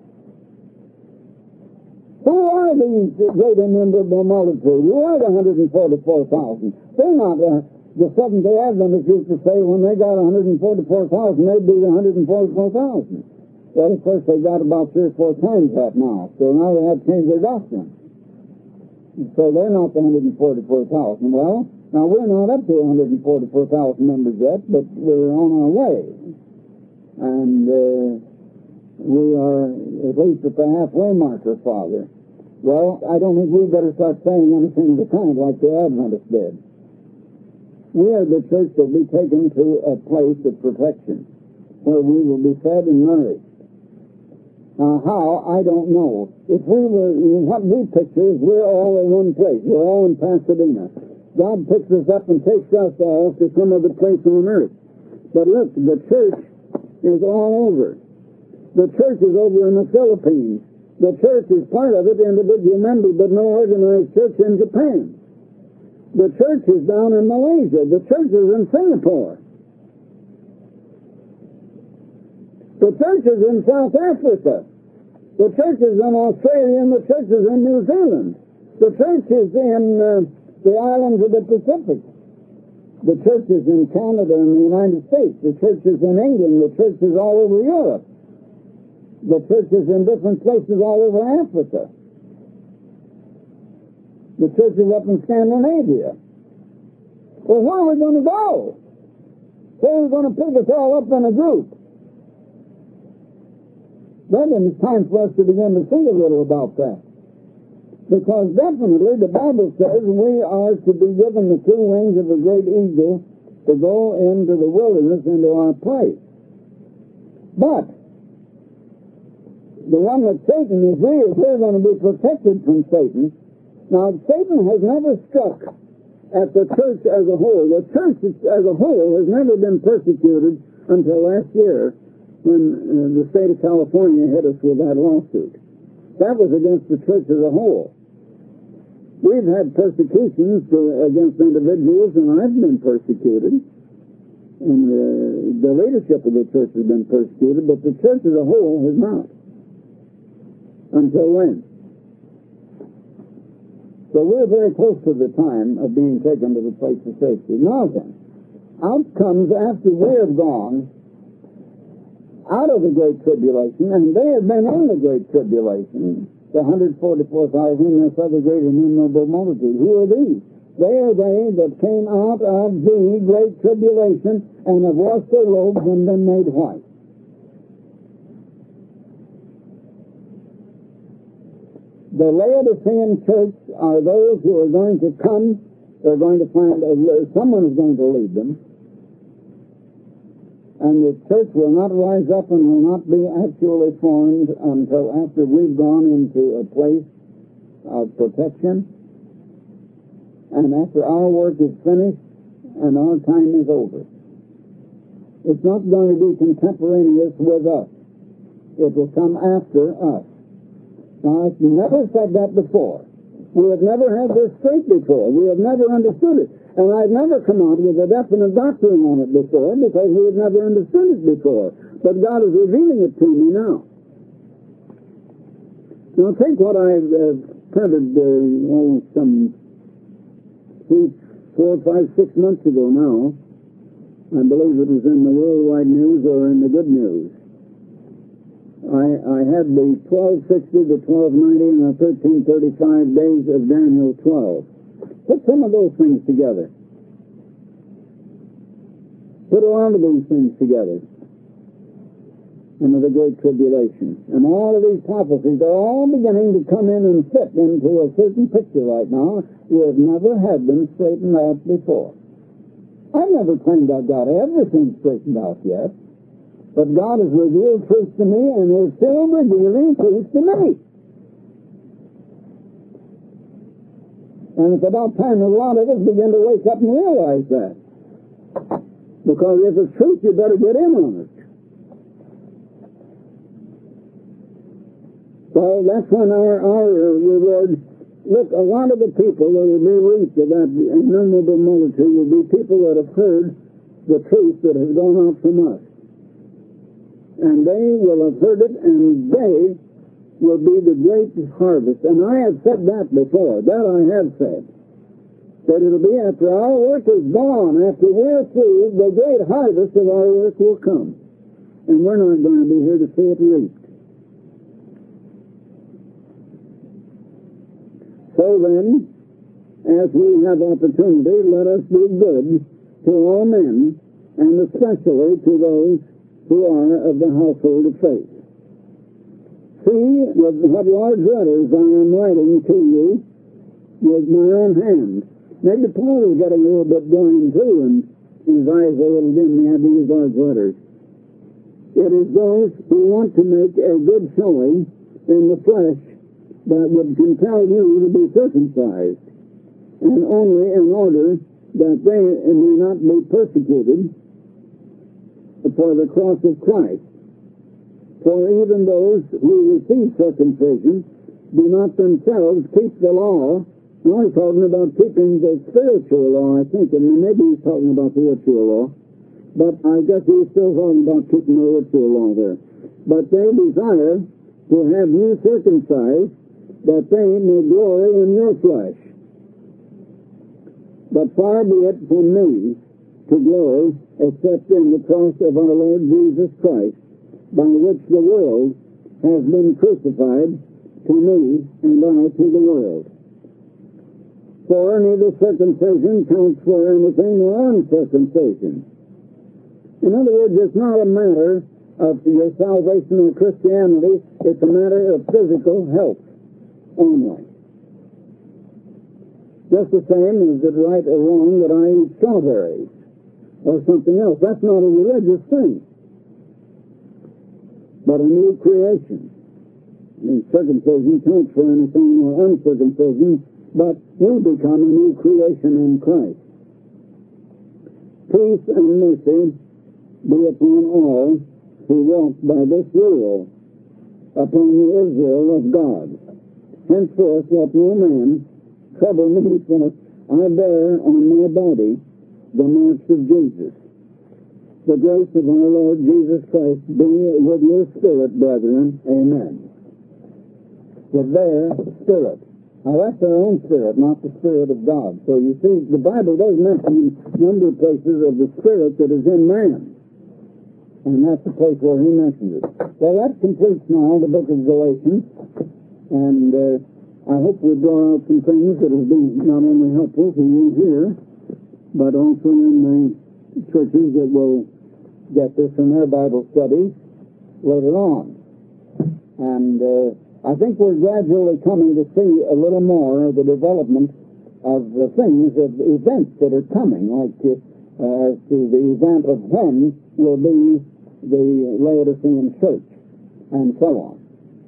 Who are these great innumerable multitude? Who are the one hundred forty-four thousand? They're not uh, the Seventh-day Adventists used to say when they got one hundred forty-four thousand, they'd be the one hundred forty-four thousand. Well, of course, they got about three or four times that now. So now they have to change their doctrine. So they're not the one hundred forty-four thousand. Well, now we're not up to one hundred forty-four thousand members yet, but we're on our way. And uh, we are at least at the halfway marker, Father. Well, I don't think we better start saying anything of the kind like the Adventists did. We are the church that will be taken to a place of protection where we will be fed and nourished. Now, how, I don't know. If we were, what we picture is we're all in one place. We're all in Pasadena. God picks us up and takes us all to some other place on earth. But look, the church is all over. The church is over in the Philippines. The church is part of it, individual members, but no organized church in Japan. The church is down in Malaysia. The church is in Singapore. The church is in South Africa. The church is in Australia, and the church is in New Zealand. The church is in uh, the islands of the Pacific. The church is in Canada and the United States. The church is in England. The church is all over Europe. The church is in different places all over Africa. The church is up in Scandinavia. Well, where are we going to go? Where are we going to pick us all up in a group? Then it's time for us to begin to think a little about that. Because definitely the Bible says we are to be given the two wings of a great eagle to go into the wilderness, into our place. But the one that Satan is real, we're going to be protected from Satan. Now, Satan has never struck at the church as a whole. The church as a whole has never been persecuted until last year when uh, the state of California hit us with that lawsuit. That was against the church as a whole. We've had persecutions to, against individuals, and I've been persecuted. And uh, the leadership of the church has been persecuted, but the church as a whole has not. Until when? So we're very close to the time of being taken to the place of safety. Now then, out comes after we have gone out of the Great Tribulation, and they have been in the Great Tribulation, the one hundred forty-four thousand, this other great innumerable multitude. Who are these? They are they that came out of the Great Tribulation and have washed their robes and been made white. The Laodicean church are those who are going to come. They're going to find, a, someone is going to lead them. And the church will not rise up and will not be actually formed until after we've gone into a place of protection and after our work is finished and our time is over. It's not going to be contemporaneous with us. It will come after us. Now, I've never said that before. We have never had this straight before. We have never understood it. And I've never come out with a definite doctrine on it before because we have never understood it before. But God is revealing it to me now. Now, take what I've uh, printed uh, oh, some three, four, five, six months ago now. I believe it was in the Worldwide News or in the Good News. I, I had the twelve sixty, the twelve ninety, and the thirteen thirty-five days of Daniel twelve. Put some of those things together. Put a lot of those things together. Into the Great Tribulation. And all of these prophecies are all beginning to come in and fit into a certain picture right now. We have never had them straightened out before. I've never claimed I've got everything straightened out yet. But God has revealed truth to me, and is still revealing truth to me. And it's about time a lot of us begin to wake up and realize that. Because if it's truth, you better get in on it. So that's when our, our reward... Look, a lot of the people that will be reached of that innumerable multitude will be people that have heard the truth that has gone out from us. and they will have heard it, and they will be the great harvest. And I have said that before. That I have said. That it'll be after our work is gone, after we're through, the great harvest of our work will come. And we're not going to be here to see it reaped. So then, as we have opportunity, let us do good to all men, and especially to those who are of the household of faith. See, with what large letters I am writing to you with my own hand. Maybe Paul is getting a little bit blind too, and his eyes are a little dim. He had these large letters. It is those who want to make a good showing in the flesh that would compel you to be circumcised, and only in order that they may not be persecuted for the cross of Christ. For even those who receive circumcision do not themselves keep the law. Now he's talking about keeping the spiritual law, I think, and maybe he's talking about the ritual law. But I guess he's still talking about keeping the ritual law there. But they desire to have you circumcised, that they may glory in your flesh. But far be it from me to glory, except in the cross of our Lord Jesus Christ, by which the world has been crucified to me, and I to the world. For neither circumcision counts for anything nor uncircumcision. In other words, it's not a matter of your salvation or Christianity, it's a matter of physical health only. Just the same as it right or wrong that I eat strawberries or something else. That's not a religious thing, but a new creation. I mean, circumcision counts for anything or uncircumcision, but we become a new creation in Christ. Peace and mercy be upon all who walk by this rule, upon the Israel of God. Henceforth let no man trouble me, for I bear on my body the marks of Jesus. The grace of our Lord Jesus Christ be with your spirit, brethren. Amen. With their spirit. Now that's their own spirit, not the Spirit of God. So you see, the Bible does mention a number of places of the spirit that is in man. And that's the place where he mentions it. Well, that completes now the book of Galatians. And uh, I hope we draw out some things that will be not only helpful to you here, but also in the churches that will get this in their Bible studies later on. And uh, I think we're gradually coming to see a little more of the development of the things, of the events that are coming, like uh, as to the event of when will be the Laodicean church, and so on.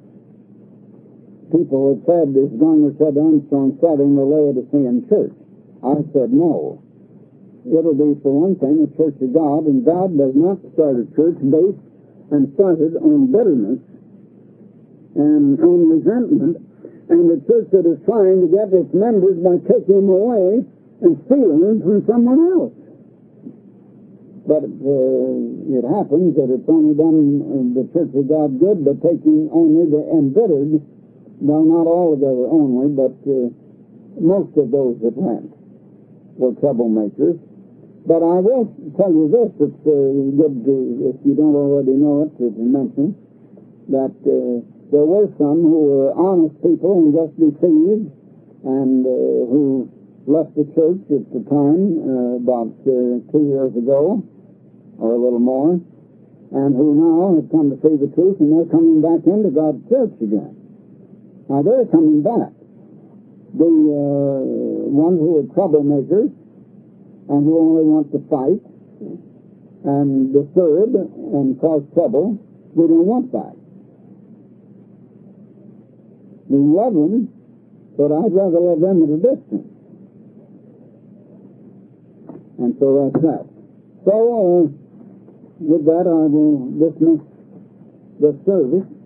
People have said, as Gomer said, Armstrong starting the Laodicean church. I said no. It'll be, for one thing, a church of God, and God does not start a church based and started on bitterness and on resentment, and the church that is trying to get its members by taking them away and stealing them from someone else. But uh, it happens that it's only done uh, the church of God good, but taking only the embittered, well, not all of them only, but uh, most of those that went were troublemakers. But I will tell you this, it's uh, good to, if you don't already know it, to mention that uh, there were some who were honest people and just deceived, and uh, who left the church at the time, uh, about uh, two years ago, or a little more, and who now have come to see the truth, and they're coming back into God's church again. Now, they're coming back. The uh, ones who are troublemakers, and who only want to fight, and disturb, and cause trouble, we don't want that. We love them, but I'd rather love them at a distance. And so that's that. So, uh, with that, I will dismiss the service.